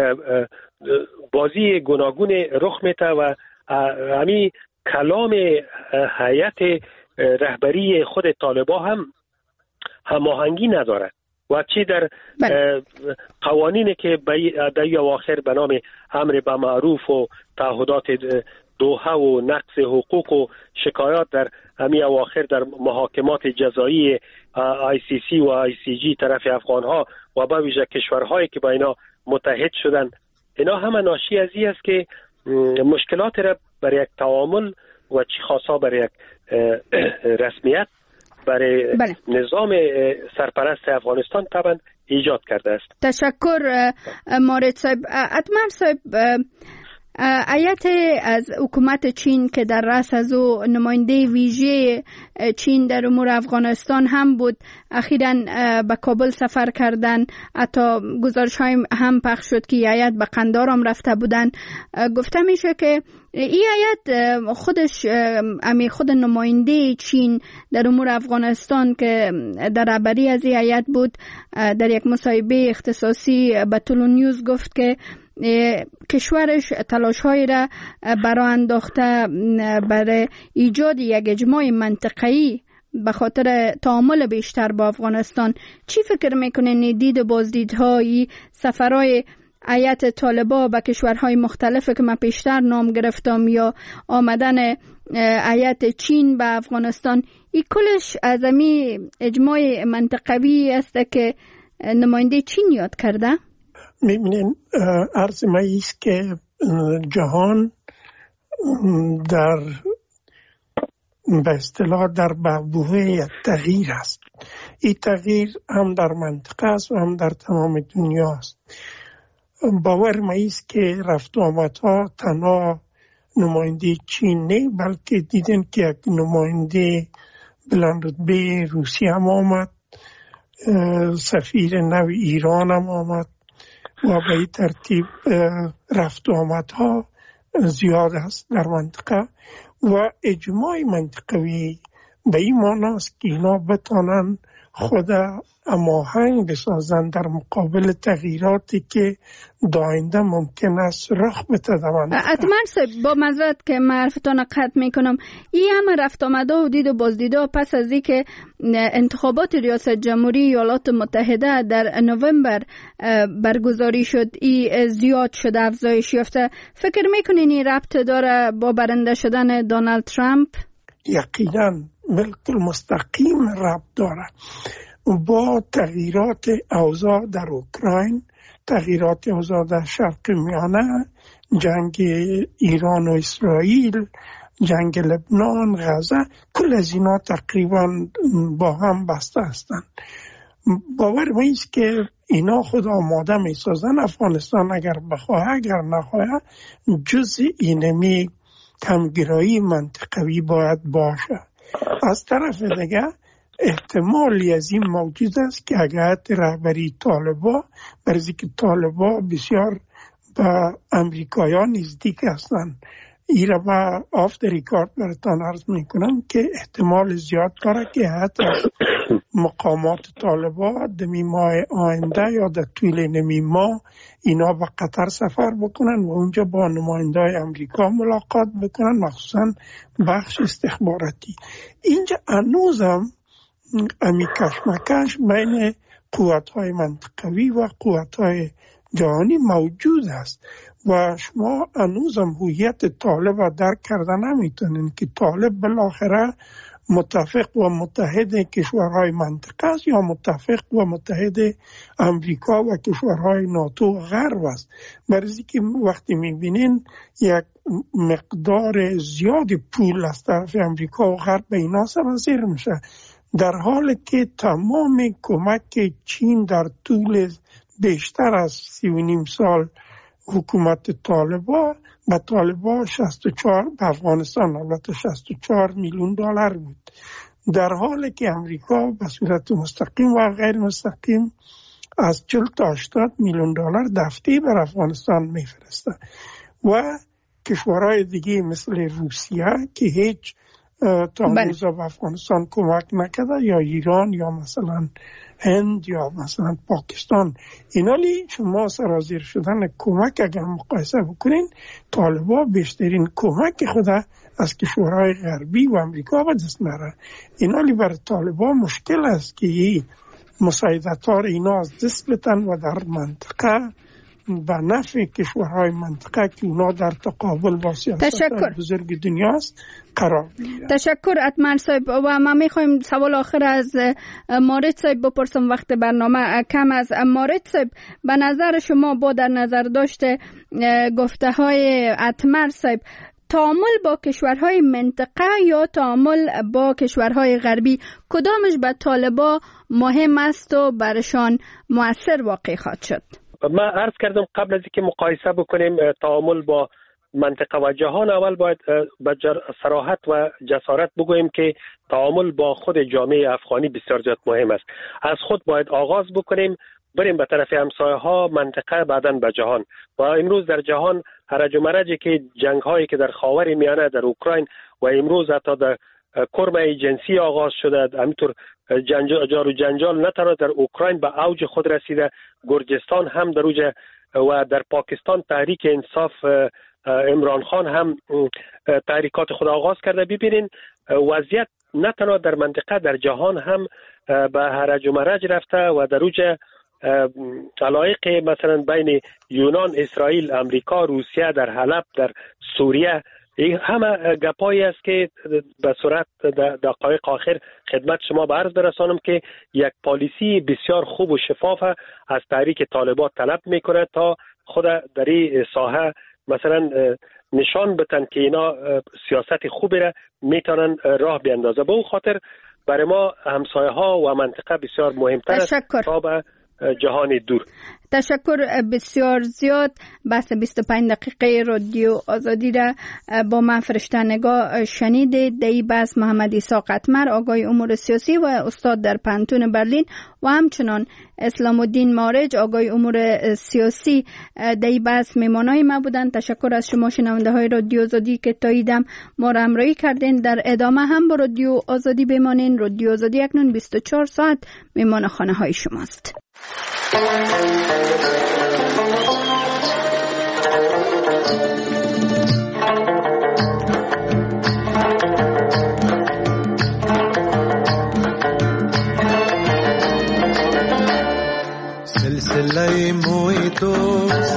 S14: بازی گوناگون رخ میده و همین کلام هیئت رهبری خود طالبان هم هماهنگی نداره و چی در قوانینی که در اواخر به نام امر به معروف و تعهدات دوحه و نقض حقوق و شکایات در همین اواخر در محاکمات جزایی آی سی سی و آی سی جی طرف افغانها و به ویژه کشورهایی که با اینا متحد شدن، اینا همه ناشی از این است که مشکلات را برای یک تعامل و چی خاصا برای یک رسمیت برای بله. نظام سرپرست افغانستان طبعا ایجاد کرده است.
S1: تشکر مارد صاحب. اتمر صاحب، هیئت از حکومت چین که در رأس از او نماینده ویژه چین در امور افغانستان هم بود، اخیراً به کابل سفر کردن. حتی گزارش های هم پخش شد که هیئت به قندهار هم رفته بودن. گفته میشه که این هیئت خودش امی خود نماینده چین در امور افغانستان که در رهبری از این هیئت بود، در یک مصاحبه اختصاصی به تولو نیوز گفت که کشورش تلاش‌هایی را برای انداخته برای ایجاد یک اجماع منطقه‌ای به خاطر تعامل بیشتر با افغانستان. چی فکر میکنین دید بازدیدهای سفرهای هیئت طالبان به کشورهای مختلفه که من پیشتر نام گرفتم یا آمدن هیئت چین به افغانستان، این کلش از امی اجماع منطقوی است که نماینده چین یاد کرده؟
S17: میبینین عرض ما ایست که جهان در به اصطلاح در بعبوه تغییر است. این تغییر هم در منطقه است و هم در تمام دنیا است. باور ما ایست که رفت و آمدها تنها نماینده چین نه، بلکه دیدن که یک نماینده بلند رتبه روسیه هم آمد، سفیر نو ایران هم آمد و به این ترتیب رفت و آمدها زیاد است در منطقه و اجماع منطقوی به این معنی است که اینا بتانن خود هماهنگ بسازن در مقابل تغییراتی که داینده ممکن است رخ بده.
S1: اتمر صاحب، با معذرت که معرفتان قطع میکنم، این همه رفت آمده و دید و بازدیده پس از اینکه انتخابات ریاست جمهوری ایالات متحده در نوامبر برگزاری شد، این زیاد شده، افزایش یافته، فکر میکنین این ربط داره با برنده شدن دونالد ترامپ؟
S17: یقینا بالکل مستقیم ربط داره با تغییرات اوضاع در اوکراین، تغییرات اوضاع در شرق میانه، جنگ ایران و اسرائیل، جنگ لبنان، غزه، کل از اینا تقریبا با هم بسته هستند. باور میست که اینا خود آماده میسازن افغانستان اگر بخواه اگر نخواه جز اینمی همگرایی منطقوی باید باشه. از طرف دیگه احتمالی از این موجود است که اگر رهبری طالبان، برای که طالبان بسیار به امریکایان نزدیک هستند، این را با آف در ریکارد براتان عرض میکنم که احتمال زیاد داره که حتی مقامات طالبان دمی ماه آینده یا در طول نمی ماه اینا به قطر سفر بکنن و اونجا با نمایندای امریکا ملاقات بکنن، مخصوصا بخش استخباراتی. اینجا هنوزم امی کشمکش بین قوت‌های منطقوی و قوت‌های جهانی موجود است و شما هنوزم هویت طالب را درک کرده نمیتونین که طالب بالاخره متفق و متحد کشورهای منطقه است یا متفق و متحد امریکا و کشورهای ناتو و غرب است. برای که وقتی میبینین یک مقدار زیاد پول از طرف امریکا و غرب به اینا سرازیر میشه، در حالی که تمام کمک چین در طول بیشتر از سی و نیم سال حکومت طالبا به طالبا شصت و چهار به افغانستان البته شصت و چهار میلیون دلار بود، در حالی که امریکا به صورت مستقیم و غیر مستقیم از چهل تا هشتاد میلیون دلار دفعی بر افغانستان میفرسته و کشورهای دیگه مثل روسیه که هیچ تا امروز به افغانستان کمک نکرده یا ایران یا مثلا هند یا مثلا پاکستان، اینالی شما سرازیر شدن کمک اگر مقایسه بکنین طالبا بیشترین کمک خود از کشورهای غربی و امریکا به دست میاره. اینالی برای طالبا مشکل است که این مساعدت ها اینا از دست بتن و در منطقه به نفع کشورهای منطقه که اونا در تقابل با سیاست بزرگ دنیاست قرار بگیرن.
S1: تشکر اتمر صاحب. و ما میخوایم سوال آخر از مارد صاحب بپرسم، وقت برنامه کم از مارد صاحب. به نظر شما با در نظر داشته گفته های اتمر صاحب، تعامل با کشورهای منطقه یا تعامل با کشورهای غربی کدامش به طالبا مهم است و برشان مؤثر واقع خواهد شد؟
S14: ما عرض کردم قبل از اینکه مقایسه بکنیم تعامل با منطقه و جهان، اول باید به صراحت و جسارت بگوییم که تعامل با خود جامعه افغانی بسیار زیاد مهم است. از خود باید آغاز بکنیم، بریم به طرف همسایه ها، منطقه، بعداً به جهان. و امروز در جهان هرج و مرجی که جنگ هایی که در خاور میانه، در اوکراین و امروز حتی در کرم جنسی آغاز شده، همینطور جنجال و جنجال نه تنها در اوکراین به اوج خود رسیده، گرجستان هم در اوج و در پاکستان تحریک انصاف عمران خان هم تحریکات خود آغاز کرده. ببینین وضعیت نه تنها در منطقه، در جهان هم به هرج و مرج رفته و در اوج علایق مثلا بین یونان، اسرائیل، امریکا، روسیه، در حلب، در سوریه، این همه گپایی است که به صورت دقایق آخر خدمت شما به عرض برسانم که یک پالیسی بسیار خوب و شفاف از تحریک طالبان طلب میکنه تا خود در این ساحه مثلا نشان بتن که اینا سیاست خوبی را میتونن راه بیندازه. به اون خاطر برای ما همسایه ها و منطقه بسیار مهمتر است تا به جهان دور.
S1: تشکر بسیار زیاد. بحث بیست و پنج دقیقه رادیو آزادی را با من فرشته نگاه شنیدید. در این بحث محمد اسحاق اتمر، آگای امور سیاسی و استاد در پانتون برلین، و همچنان اسلام الدین مارج، آگای امور سیاسی، در این بحث میمانای ما بودند. تشکر از شما شنونده های رادیو آزادی که تا ایدم ما را همراهی کردین. در ادامه هم با رادیو آزادی بمانین. رادیو آزادی اکنون بیست و چهار ساعت میمان خانه های شماست.
S20: سلسله موی دوست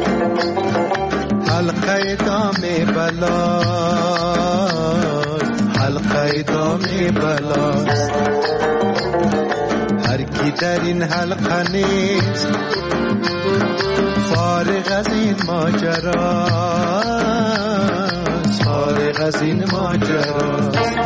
S20: حلقه دام بلاست، حلقه دام بلاست. هر کی در این حلقه نیست فارغ از این ماجراست، فارغ از این ماجراست.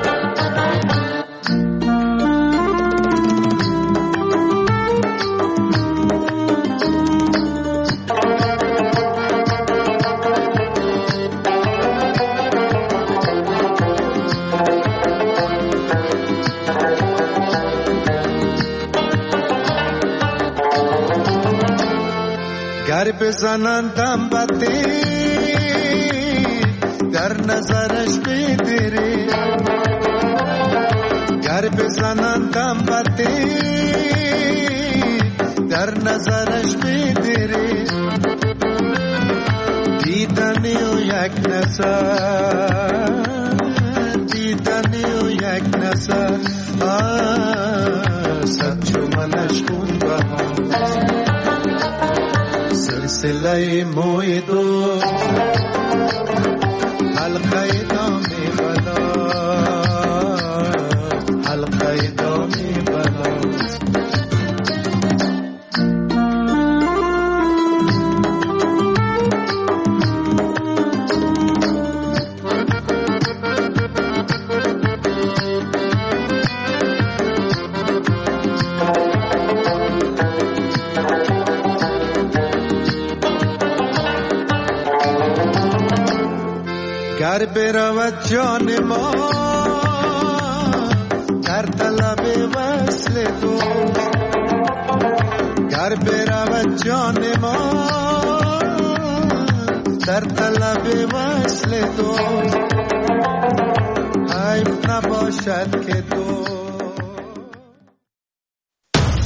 S20: گر بزنندم بطی در نظرش بدری، گر بزنندم بطی در نظرش بدری. دیدنی و یک نظر، دیدنی و یک نظر، صد چو منش خون بهاست. وسیله موی دوست حلقه دام بلا حلقه دام بلا گر برود جان ما در طلب وصل تو گر برود جان ما در طلب وصل تو حیف نباشد که تو